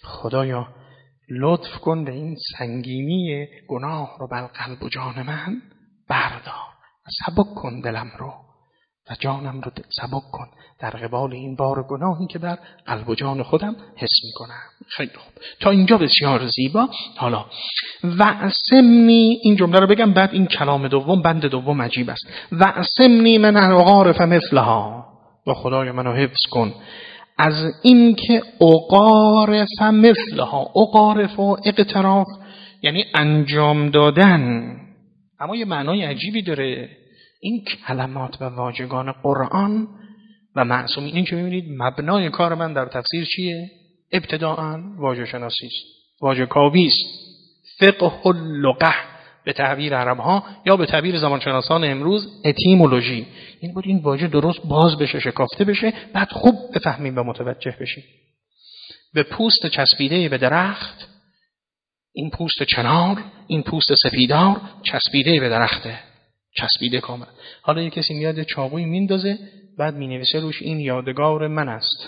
خدایا لطف کن و این سنگینی گناه رو بر قلب و جان من بردار و سبک کن دلم رو و جانم رو سبک کن در قبال این بار گناهی که بر قلب و جان خودم حس میکنم. خیلی خوب، تا اینجا بسیار زیبا. حالا وعصمنی، این جمله رو بگم بعد این کلام دوم، بند دوم عجیب است. وعصمنی من عقارف مثلها، و خدای منو حفظ کن از این که عقارف مثلها. عقارف و اقتراف یعنی انجام دادن، اما یه معنای عجیبی داره این کلمات و واژگان قرآن و معصومین. این که می‌بینید مبنای کار من در تفسیر چیه؟ ابتداءً واژه شناسی است، واژه کاوی است، فقه اللغه به تعبیر عرب‌ها یا به تعبیر زبانشناسان امروز اتیمولوژی. این بود این واژه درست باز بشه، شکافته بشه، بعد خوب بفهمیم و متوجه بشیم. به پوست چسبیده به درخت، این پوست چنار، این پوست سفیدار چسبیده به درخته، چسبیده کامل. حالا یک کسی میاد چاقوی میندازه، بعد مینویسه روش این یادگار من است.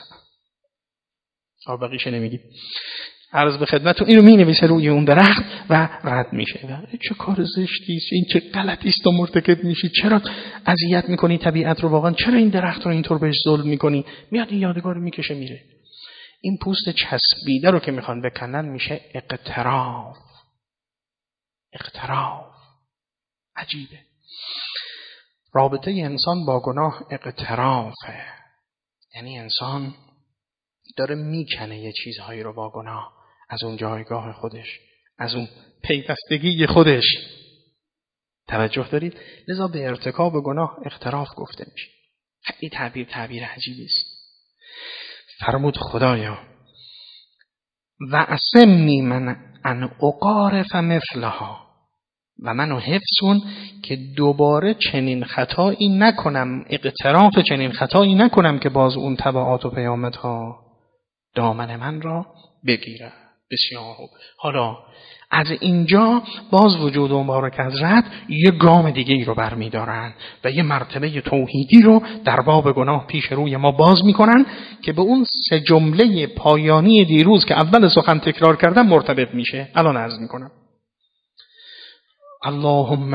بقیش نمیگی. عرض به خدمتتون اینو مینویسه روی اون درخت و رد میشه. چه کار زشتی است، این چه غلطی است و مرتکب میشی. چرا اذیت میکنی طبیعت رو؟ واقعا چرا این درخت رو اینطور بهش ظلم میکنی؟ میاد این یادگار رو میکشه میره. این پوست چسبیده رو که میخوان بکنن میشه اقتراف. اقتراف عجیبه. رابطه انسان با گناه اقترافه، یعنی انسان داره میکنه یه چیزهایی رو با گناه از اون جایگاه خودش، از اون پیوستگی خودش. توجه دارید؟ لذا به ارتکاب گناه اقتراف گفته میشه. خیلی تعبیر عجیبی است. فرمود خدایا وعصمنی من ان عقارف مثلها، و منو حفظ کن که دوباره چنین خطایی نکنم، اقتراف چنین خطایی نکنم که باز اون تبعات و پیامدها دامن من را بگیره. بسیار خوب. حالا از اینجا باز وجود مبارک حضرت یه گام دیگه ای رو برمیدارن و یه مرتبه توحیدی رو در باب گناه پیش روی ما باز میکنن که به اون سه جمله پایانی دیروز که اول سخن تکرار کردم مرتبط میشه. الان عرض میکنم. اللهم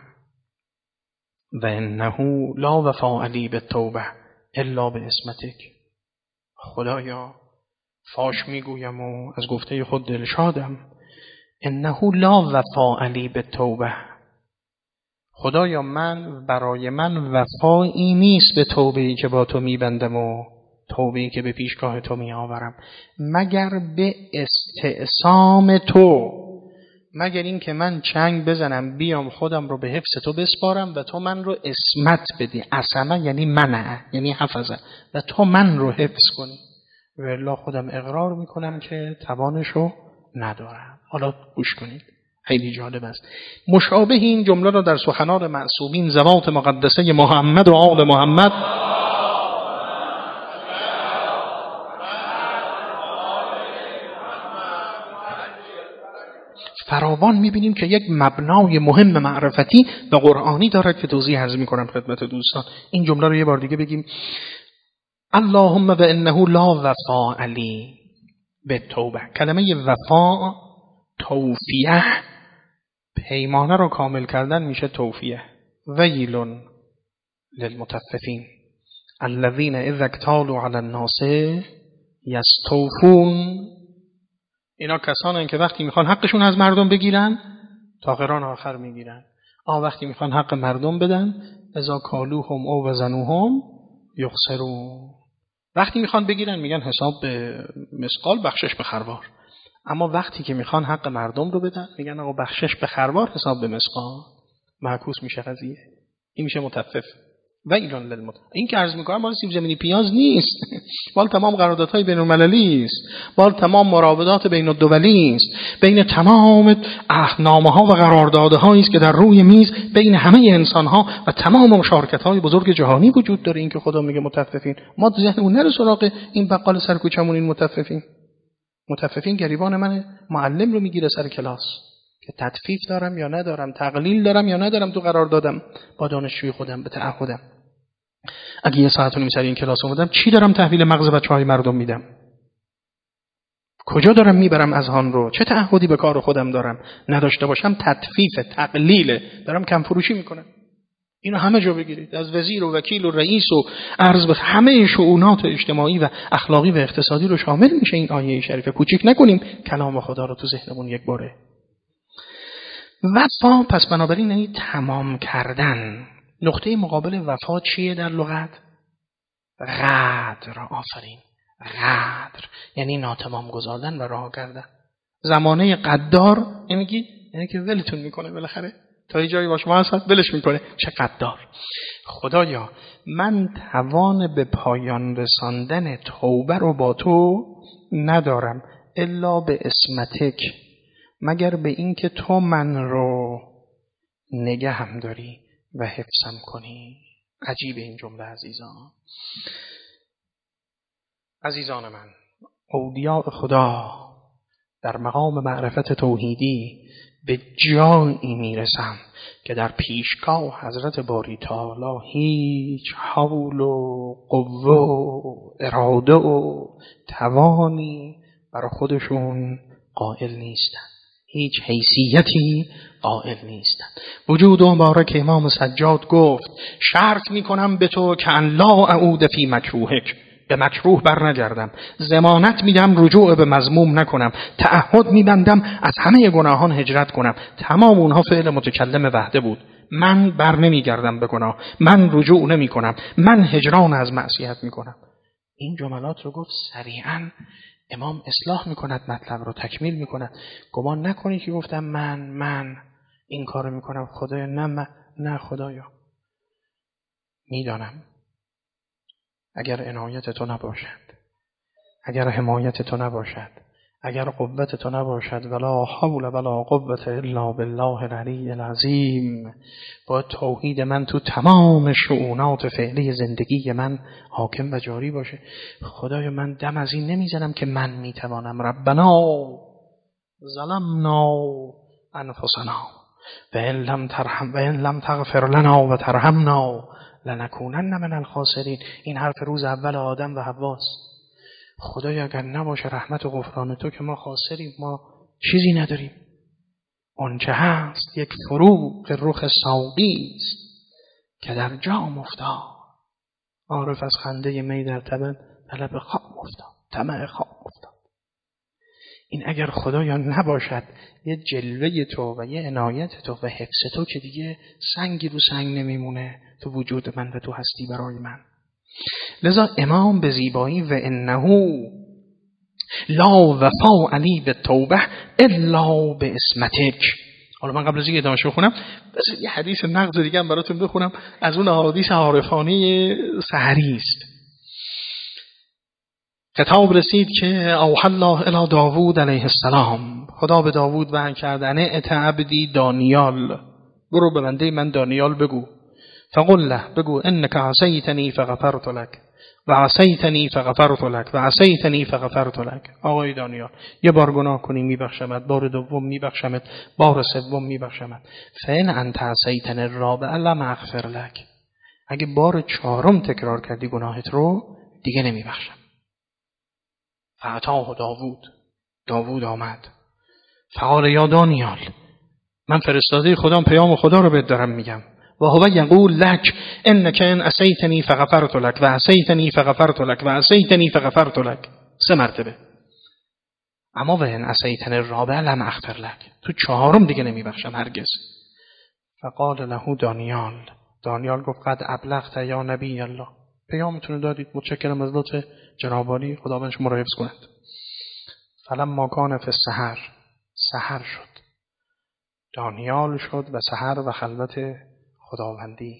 و انه لا وفاء لی بالتوبه الا باسمتک. خدایا فاش میگویم و از گفته خود دلشادم، انه لا وفاء لی بالتوبه. خدایا برای من وفایی نیست به توبه‌ای که با تو میبندم و توبه‌ای که به پیشگاه تو میآورم، مگر به استعصام تو، مگر این که من چنگ بزنم بیام خودم رو به حفظ تو بسپارم و تو من رو اسمت بدی. عصمه یعنی منع، یعنی حفظه، و تو من رو حفظ کنی. والله خودم اقرار میکنم که توانشو ندارم. حالا گوش کنید، خیلی جالب است. مشابه این جمله را در سخنان معصومین ذوات مقدسه محمد و آل محمد فراوان میبینیم که یک مبنای مهم معرفتی و قرآنی دارد که توضیح عرض میکنم خدمت دوستان. این جمله رو یه بار دیگه بگیم. اللهم و انه لا وفاء لی بالتوبه. کلمه وفا توفیه، پیمانه رو کامل کردن میشه توفیه. ویل للمطففین الذین اذا اکتالوا علی الناس یستوفون. اینا کسانن که وقتی میخوان حقشون از مردم بگیرن تا قران آخر میگیرن. وقتی میخوان حق مردم بدن اذا کالوهم او وزنوهم یخسرون. وقتی میخوان بگیرن میگن حساب به مثقال بخشش به خروار، اما وقتی که میخوان حق مردم رو بدن میگن آقا بخشش به خروار حساب به مثقال. معکوس میشه قضیه. این میشه متفف. و ایران للمتفف. این که عرض میکنم مال سیب زمینی پیاز نیست، مال تمام قراردادهای بین المللی است، مال تمام مراودات بین الدولی است، بین تمام عهدنامه‌ها و قراردادهایی است که در روی میز بین همه انسان‌ها و تمام مشارکت‌های بزرگ جهانی وجود داره. این که خدا میگه متففین، ما ذهنمون نره سراغ این بقال سر کوچمون. این متففین گریبان من معلم رو میگیره سر کلاس که تطفیف دارم یا ندارم، تقلیل دارم یا ندارم تو قرار دادم با دانشجوی خودم به تعهدم. اگه یه ساعت و نیم سر این کلاس اومدم چی دارم تحویل مغز بچه‌های مردم میدم؟ کجا دارم میبرم اذهان رو؟ چه تعهدی به کار خودم دارم؟ نداشته باشم تطفیف، تقلیل، دارم کم فروشی میکنم. اینو همه جا بگیرید، از وزیر و وکیل و رئیس و عرض به همه شؤونات اجتماعی و اخلاقی و اقتصادی رو شامل میشه این آیه شریفه. کوچیک نکنیم کلام خدا رو تو ذهنمون یک باره. وفا پس بنابراین یعنی تمام کردن. نقطه مقابل وفا چیه در لغت؟ غدر. آفرین. غدر یعنی ناتمام گذاردن و رها کردن. زمانه غدار یعنی که ولتون میکنه بالاخره، تا یه جایی با شما هست ولش میکنه. چه غدار. خدایا من توان به پایان رساندن توبه رو با تو ندارم الا به اسمتک، مگر به این که تو من رو نگهم داری و حفظم کنی. عجیب این جمله عزیزان من. اولیاء خدا در مقام معرفت توحیدی به جایی میرسم که در پیشگاه حضرت باری تعالی هیچ حول و قوه و اراده و توانی برای خودشون قائل نیستن، هیچ حیثیتی قائل نیستن. وجود مبارک امام سجاد گفت شرط میکنم به تو که ان لا اعود فی مکروهک، به مکروه بر نگردم، ضمانت میدم رجوع به مذموم نکنم، تعهد میبندم از همه گناهان هجرت کنم. تمام اونها فعل متکلم وحده بود. من بر نمیگردم به گناه، من رجوع نمی کنم، من هجران از معصیت میکنم. این جملات رو گفت سریعا امام اصلاح میکند، مطلب رو تکمیل میکند. گمان نکنی که گفتم من این کارو میکنم خدایا، نه خدایا میدانم اگر عنایت تو نباشد، اگر حمایت تو نباشد، اگر قوت تو نباشد، ولا حول ولا قوة الا بالله العلی العظیم، با توحید من تو تمام شؤونات فعلی زندگی من حاکم و جاری باشه. خدایا من دم از این نمیزنم که من میتوانم. ربنا ظلمنا انفسنا و ان لم تغفر لنا و ترحمنا لنکونن من الخاسرین. این حرف روز اول آدم و حواست. خدایا اگر نباشه رحمت و غفران تو که ما خاسریم، ما چیزی نداریم. آنچه هست یک فروغ رخ ساقی است که در جام افتاد. عارف از خنده می در طلب خواب افتاد، طمع خواب افتاد. این اگر خدایا نباشد یه جلوه تو و یه عنایت تو و حفظ تو که دیگه سنگی رو سنگ نمیمونه تو وجود من و تو هستی برای من. لذا امام به زیبایی و انه لا وفا علی به توبه الا به اسمتک. حالا من قبل از اینکه ادامه‌شو بخونم بس یه حدیث نقض دیگه هم براتون بخونم، از اون احادیث عارفانه سحری است. خطاب رسید که اوحی الله الی داوود علیه السلام، خدا به داوود وحی کرد ان ات عبدی دانیال، برو به بنده من دانیال بگو، فقل له بگو انک عصیتنی فغفرت لک و عصیتنی فغفرت لک و عصیتنی فغفرت لک. آقای دانیال یه بار گناه کنی میبخشمت، بار دوم میبخشمت، بار سوم میبخشمت. فان انت عصیتنی الرابع لم اغفر لک، اگه بار چهارم تکرار کردی گناهت رو دیگه نمیبخشم. فاتاه داوود آمد فقال یا دانیال، من فرستاده خودم پیام خدا رو بهت دارم میگم، و هو یقول لک انک ان عصیتنی فغفرت لک و عصیتنی فغفرت لک و عصیتنی فغفرت لک، 3 مرتبه. اما و ان عصیتنی الرابع لم اغفر لک، تو 4م دیگه نمیبخشم هرگز. فقال له دانیال گفت قد ابلغت یا نبی الله، پیامتون دادید، متشکرم از لطف جناب عالی، خداوند شما را حفظ کند. فلما کان فی السحر، سحر شد، دانیال شد و سحر و خلوت خداوندی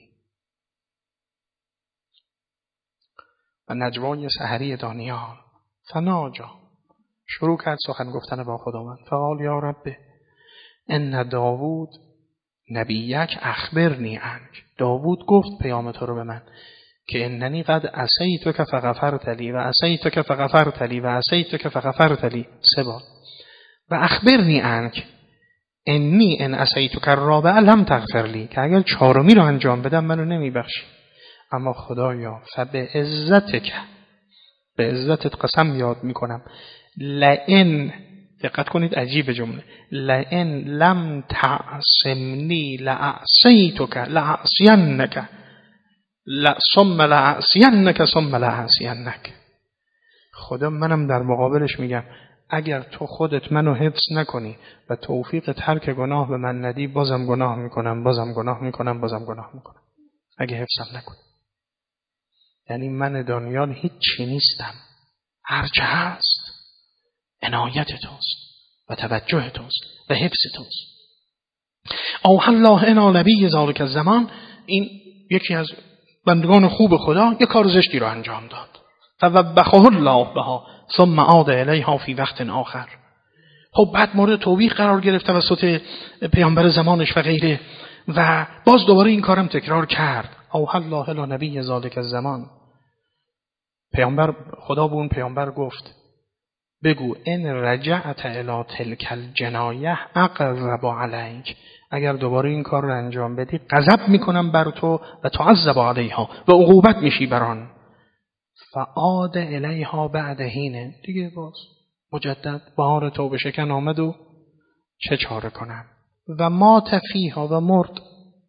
و نجوای سحری دانیال. فناجا، شروع کرد سخن گفتن با خداوند. فقال یا رب ان داوود نبیک اخبرنی عنک، داوود گفت پیام تو رو به من که اننی قد عصیتک فغفرت لی و عصیتک فغفرت لی و عصیتک فغفرت لی 3 بار. و اخبرنی عنک انی ان عصیتک الرابع لم تغفر لی، که اگر 4می رو انجام بدم منو نمیبخشی. اما خدایا فبعزتک، به عزتت قسم یاد میکنم، لئن، دقت کنید عجیب جمله، لئن لم تعصمنی لأعصیتک لأعصینک ثم لأعصینک ثم لأعصینک. خدا منم در مقابلش میگم اگر تو خودت منو حفظ نکنی و توفیق ترک گناه به من ندی، بازم گناه میکنم، بازم گناه میکنم، بازم گناه میکنم اگه حفظم نکنی. یعنی من دانیال هیچی نیستم، هرچه هست عنایت توست و توجه توست و حفظ توست. او الله انا نبی ذالک الزمان، این یکی از بندگان خوب خدا یک کار زشتی رو انجام داد، فوبخه الله بها ثم عاد الیها فی وقت آخر. خب بعد مورد توبیخ قرار گرفت توسط پیامبر زمانش و غیره و باز دوباره این کارم تکرار کرد. او الله الا نبی ذالک الزمان، پیامبر خدا به اون پیامبر گفت بگو ان رجعت الی تلک الجنایه اغضب علیک، اگر دوباره این کار رو انجام بدی غضب میکنم بر تو و تعذب علیها و عقوبت میشی بر آن. فعاد الیها بعد حین، دیگه باز مجدد بهار توبه شکن آمد و چه چاره کنم. و مات فیها، و مرد.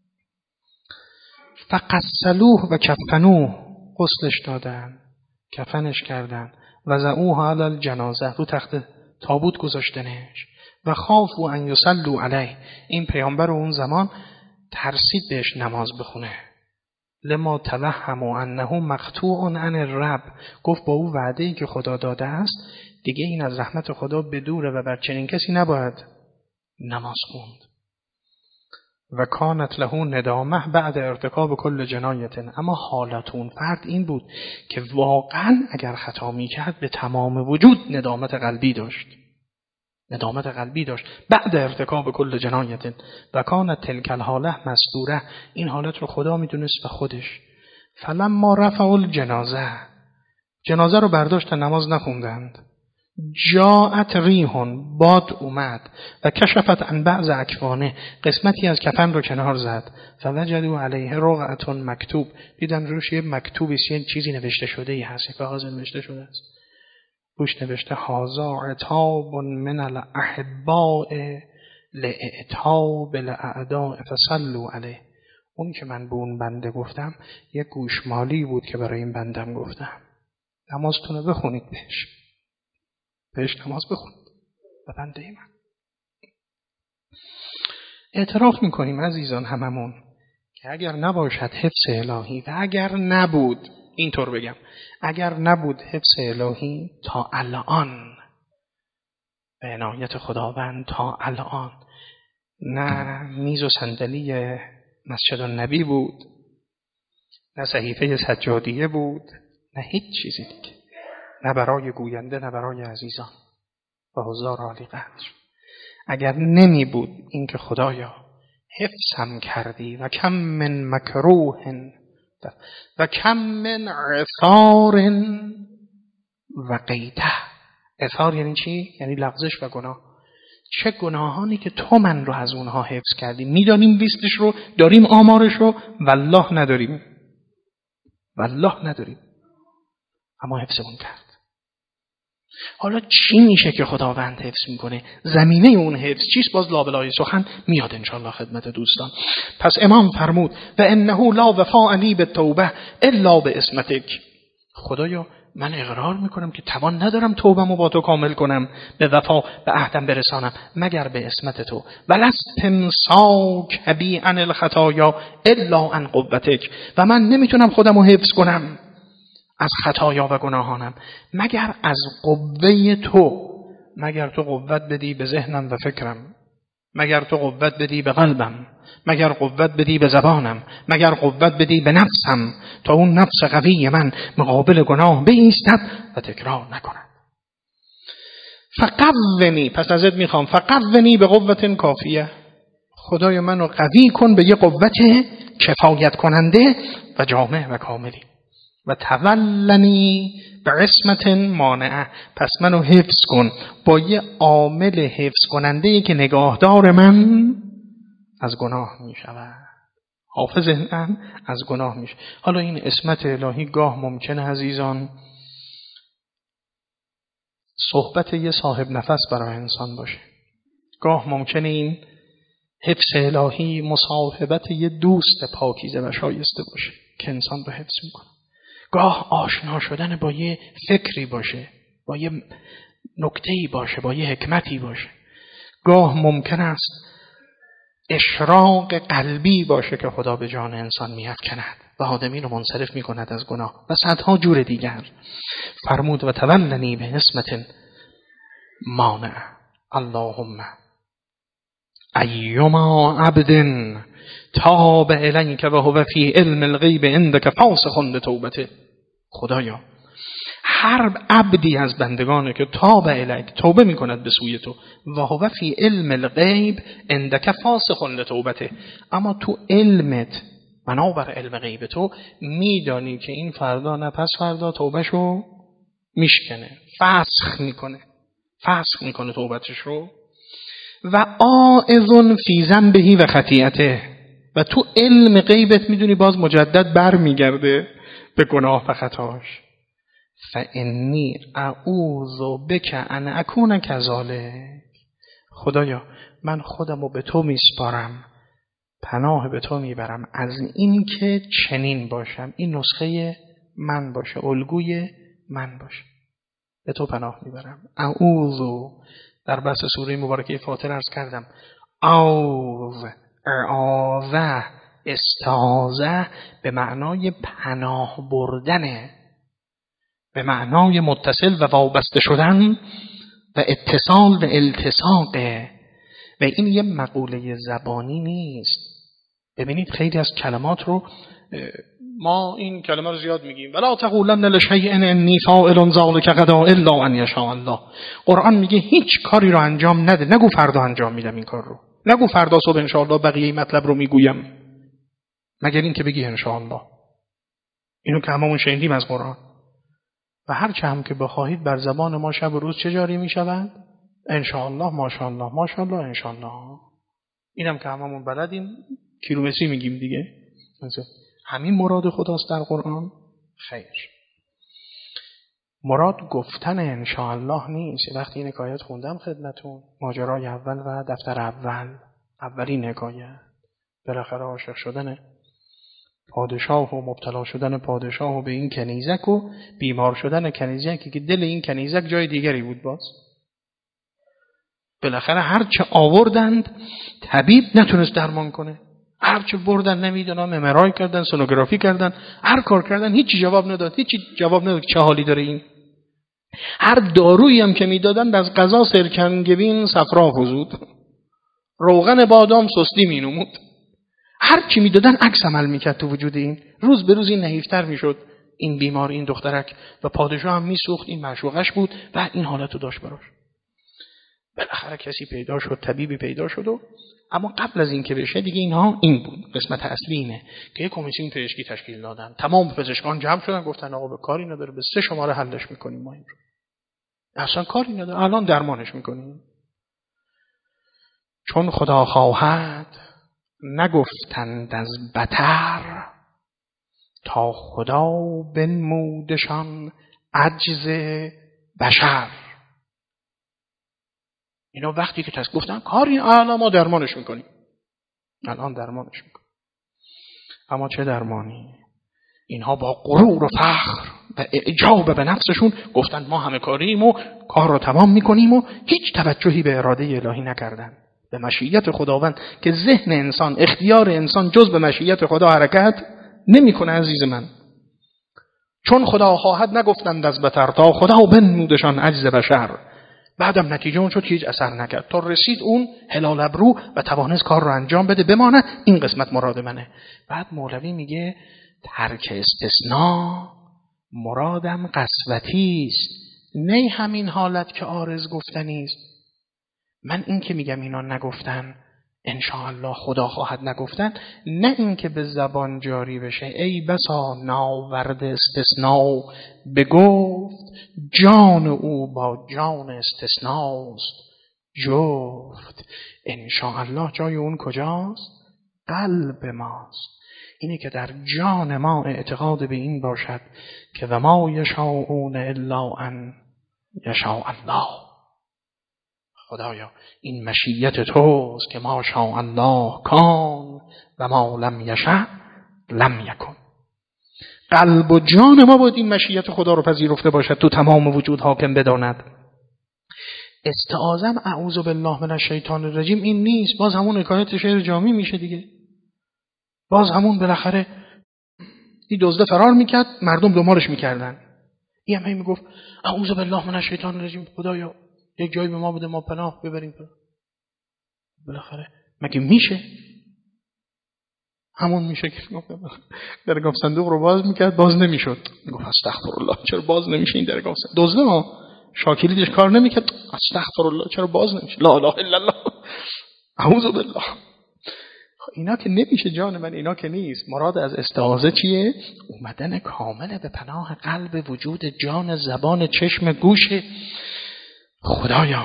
فقسلوه و کفنوه، غسلش دادن، کفنش کردن. و ضعوها علی الجنازه، رو تخت تابوت گذاشتنش. و خافوا ان یصلوا علیه، این پیامبر اون زمان ترسید بهش نماز بخونه. لما توهموا انه مقطوع عن الرب، گفت با او وعده‌ای که خدا داده است دیگه این از رحمت خدا بدوره و بر چنین کسی نباید نماز خوند. و کانت له ندامه بعد ارتکاب کل جنایت، اما حالت اون فرد این بود که واقعا اگر خطا میکرد به تمام وجود ندامت قلبی داشت، ندامت قلبی داشت بعد ارتکاب کل جنایت. و کانت تلک الحاله مستوره، این حالت رو خدا میدونست و خودش. فلما رفع الجنازه، جنازه رو برداشت نماز نخوندند. جاءت ریحون، باد اومد و کشفت عن بعض اکفانه، قسمتی از کفن رو کنار زد. فوجدوا علیه رقعة مکتوب، دیدن روش یه مکتوبی، یه چیزی نوشته شده ای هست، کاغذ نوشته شده است، روش نوشته هذا عتاب من الاحباء لعتاب الاعداء فصلوا علیه. اون که من به اون بنده گفتم یه گوشمالی بود که برای این بندم گفتم، نمازتون رو بخونید بهش نماز بخونید و بنده من. اعتراف میکنیم عزیزان هممون که اگر نباشد حفظ الهی و اگر نبود، اینطور بگم، اگر نبود حفظ الهی تا الان به عنایت خداوند، تا الان نه میز و صندلی مسجد النبی بود، نه صحیفه سجادیه بود، نه هیچ چیزی دیگه، نه برای گوینده نه برای عزیزان و حضار عالی قدر. اگر نمی بود این که خدایا حفظم کردی و کم من مکروه و کم من عثار و قیده. عثار یعنی چی؟ یعنی لغزش و گناه. چه گناهانی که تو من رو از اونها حفظ کردی، میدانیم لیستش رو، داریم آمارش رو، والله نداریم، والله نداریم، اما حفظمون کرد. حالا چی میشه که خداوند حفظ میکنه؟ زمینه اون حفظ چیست؟ باز لابلای سخن میاد انشاءالله خدمت دوستان. پس امام فرمود و انه لا وفاء لی بالتوبه الا باسمتک، خدایا من اقرار میکنم که توان ندارم توبه‌مو با تو کامل کنم، به وفا به عهدم برسانم مگر به اسمت تو. ولست تمساک بی عن الخطایا الا عن قوتک، و من نمیتونم خودمو حفظ کنم از خطایا و گناهانم مگر از قوه تو. مگر تو قوت بدی به ذهنم و فکرم، مگر تو قوت بدی به قلبم، مگر قوت بدی به زبانم، مگر قوت بدی به نفسم تا اون نفس قوی من مقابل گناه بایستد و تکرار نکند. فقونی، پس ازت میخوام فقونی به قوت کافیه، خدای منو قوی کن به یه قوت کفایت کننده و جامع و کاملی. و تولنی به عصمت مانعه، پس منو حفظ کن با یه عامل حفظ کننده که نگاهدار من از گناه می شود، حافظ من از گناه می شود. حالا این عصمت الهی گاه ممکنه عزیزان صحبت یه صاحب نفس برای انسان باشه. گاه ممکنه این حفظ الهی مصاحبت یه دوست پاکیزه و شایسته باشه که انسان رو حفظ میکنه. گاه آشنا شدن با یه فکری باشه، با یه نکته‌ای باشه، با یه حکمتی باشه. گاه ممکن است اشراق قلبی باشه که خدا به جان انسان می‌افکند و آدمی رو منصرف می‌کند از گناه و صدها جور دیگر. فرمود و تولنی به نسمت مانع. اللهم ایما عبد تاب الیک و هو فی علم الغیب عندک فاسخ لتوبته. خدایا هر عبدی از بندگانه که تاب الیک توبه میکند به سوی تو و هو فی علم الغیب عندک فاسخ لتوبته، اما تو علمت بنابر علم غیب تو میدانی که این فردا نه پس فردا توبهشو میشکنه، فسخ میکنه توبتش رو. و عائذ فی ذنبه و خطیئته، و تو علم غیبت میدونی باز مجدد بر میگرده به گناه و خطاش. فانی اعوذ بک ان اکون کذالک. خدایا من خودمو به تو میسپارم، پناه به تو میبرم از این که چنین باشم، این نسخه من باشه، الگوی من باشه. به تو پناه میبرم. اعوذ، در بحث سوره مبارکه فاتر عرض کردم، اعوذ، اعاذه، استعاذه به معنای پناه بردنه، به معنای متصل و وابسته شدن و اتصال و التصاقه، و این یه مقوله زبانی نیست. ببینید خیلی از کلمات رو ما این کلمه رو زیاد میگیم، ولا تقولن لشیء انی فاعل ذلک غدا الا ان یشاء الله. قرآن میگه هیچ کاری رو انجام نده، نگو فردا انجام میدم این کار رو، نگو فردا صبح ان شاء الله بقیه این مطلب رو میگویم، مگر این که بگی ان شاء الله. اینو که هممون شنیدیم از قرآن. و هر چه هم که بخواهید بر زبان ما شب و روز چه جاری میشود؟ ان شاء الله، ماشاءالله، ماشاءالله، ان شاء الله. اینم که هممون بلدیم، کیلومتری میگیم دیگه. همین مراد خداست در قرآن؟ خیر. مراد گفتن ان شاء الله نیست. وقتی این حکایت خوندم خدمتون، ماجرای اول و دفتر اولین حکایت، بالاخره عاشق شدن پادشاه و مبتلا شدن پادشاه و به این کنیزک و بیمار شدن کنیزکی که دل این کنیزک جای دیگری بود. باز بالاخره هرچه آوردند طبیب نتونست درمان کنه، هرچه بردن نمیدونم امرای کردن، سونوگرافی کردن، هر کار کردن، هیچی جواب نداد. چه حالی داره این؟ هر دارویی هم که میدادن از قضا سرکنگبین صفرا فزود، روغن بادام سستی مینمود، هر چی میدادن عکس عمل میکرد تو وجود این. روز به روز این نحیفتر میشد این بیمار، این دخترک، و پادشاه هم میسوخت، این معشوقش بود و این حالتو داشت براش. بالاخره کسی پیدا شد، طبیبی پیدا شد. و اما قبل از این که بشه دیگه اینها این بود، قسمت اصلی اینه که یک کمیسیون پزشکی تشکیل دادن، تمام پزشکان جمع شدن گفتن آقا به کاری نداره، به 3 شماره حلش میکنیم ما این رو، اصلا کاری نداره، الان درمانش میکنیم. چون خدا خواهد نگفتند از بتر، تا خدا بنمودشان عجز بشر. اینا وقتی که گفتن کاری، الان ما درمانش میکنیم، الان درمانش میکنیم. اما چه درمانی؟ اینها با غرور و فخر و اعجاب به نفسشون گفتند ما همه کاریم و کار رو تمام میکنیم، و هیچ توجهی به اراده الهی نکردن، به مشیت خداوند که ذهن انسان، اختیار انسان جز به مشیت خدا حرکت نمیکنه. عزیز من، چون خدا خواهد نگفتند از بتر، تا خدا بنمودشان عجز بشر. بعدم نتیجه اون شد که هیچ اثر نکرد، تا رسید اون هلال ابرو و توانست کار رو انجام بده، بماند. این قسمت مراد منه. بعد مولوی میگه ترک استثناء مرادم قسوتی است، نه همین حالت که عارض گفتنی است. من این که میگم اینا نگفتن، انشاءالله خدا خواهد نگفتن، نه این که به زبان جاری بشه. ای بسا ناورد استثناء بگفت، جان او با جان استثناست جفت. انشاءالله جای اون کجاست؟ قلب ماست. اینه که در جان ما اعتقاد به این باشد که و ما یشاءون الا ان یشاء الله. خدایا این مشیت توست که ما شاء الله کان و ما لم یشاء لم یکن. قلب و جان ما باید این مشیت خدا رو پذیرفته باشد، تو تمام وجود حاکم بداند. استعاذم اعوذ بالله من الشیطان الرجیم این نیست، باز همون حکایت شعر جامی میشه دیگه. باز همون بالاخره این دزده فرار میکرد، مردم دنبالش میکردن، این هم میگفت اعوذ بالله من الشیطان الرجیم، خدایا یک جایی به ما بده ما پناه ببریم. بالاخره مگه میشه؟ همون میشه که در گاف صندوق رو باز میکرد، باز نمیشد، میگفت استغفرالله چرا باز نمیشه این در گاف صندوق؟ دزده ما شاکریش کار نمیکرد، استغفرالله چرا باز نمیشه؟ لا اله الا الله اعوذ بالله. اینا که نمیشه جان من، اینا که نیست. مراد از استعاذه چیه؟ اومدن کامل به پناه قلب، وجود، جان، زبان، چشم، گوش. خدایا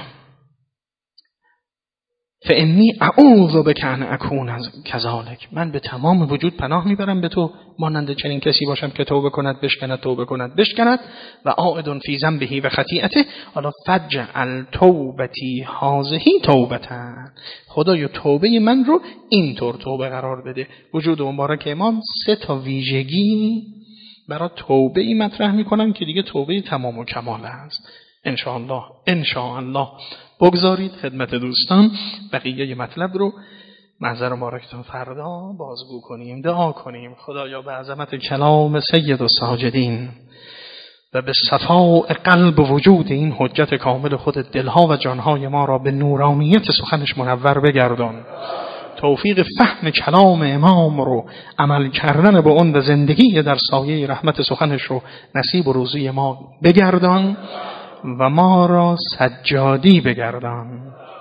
فانی اعوذ بک ان اکون کذالک، من به تمام وجود پناه میبرم به تو مانند چنین کسی باشم که توبه کند بشکند، توبه کند بشکند. و عائد فی ذنبه و خطیئته حالا فجعل توبتی هذه توبتا، خدایا توبه من رو اینطور توبه قرار بده. وجود مبارک امام 3 ویژگی برای توبه ای مطرح میکنن که دیگه توبه تمام و کمال است. انشاءالله بگذارید خدمت دوستان بقیه مطلب رو محضر مبارکتون فردا بازگو کنیم، دعا کنیم. خدایا به عظمت کلام سید الساجدین و به صفاء قلب و وجود این حجت کامل خودت دلها و جانهای ما را به نورانیت سخنش منور بگردان. توفیق فهم کلام امام رو، عمل کردن به اون و زندگی در سایه رحمت سخنش رو نصیب و روزی ما بگردان و ما را سجادی بگردان.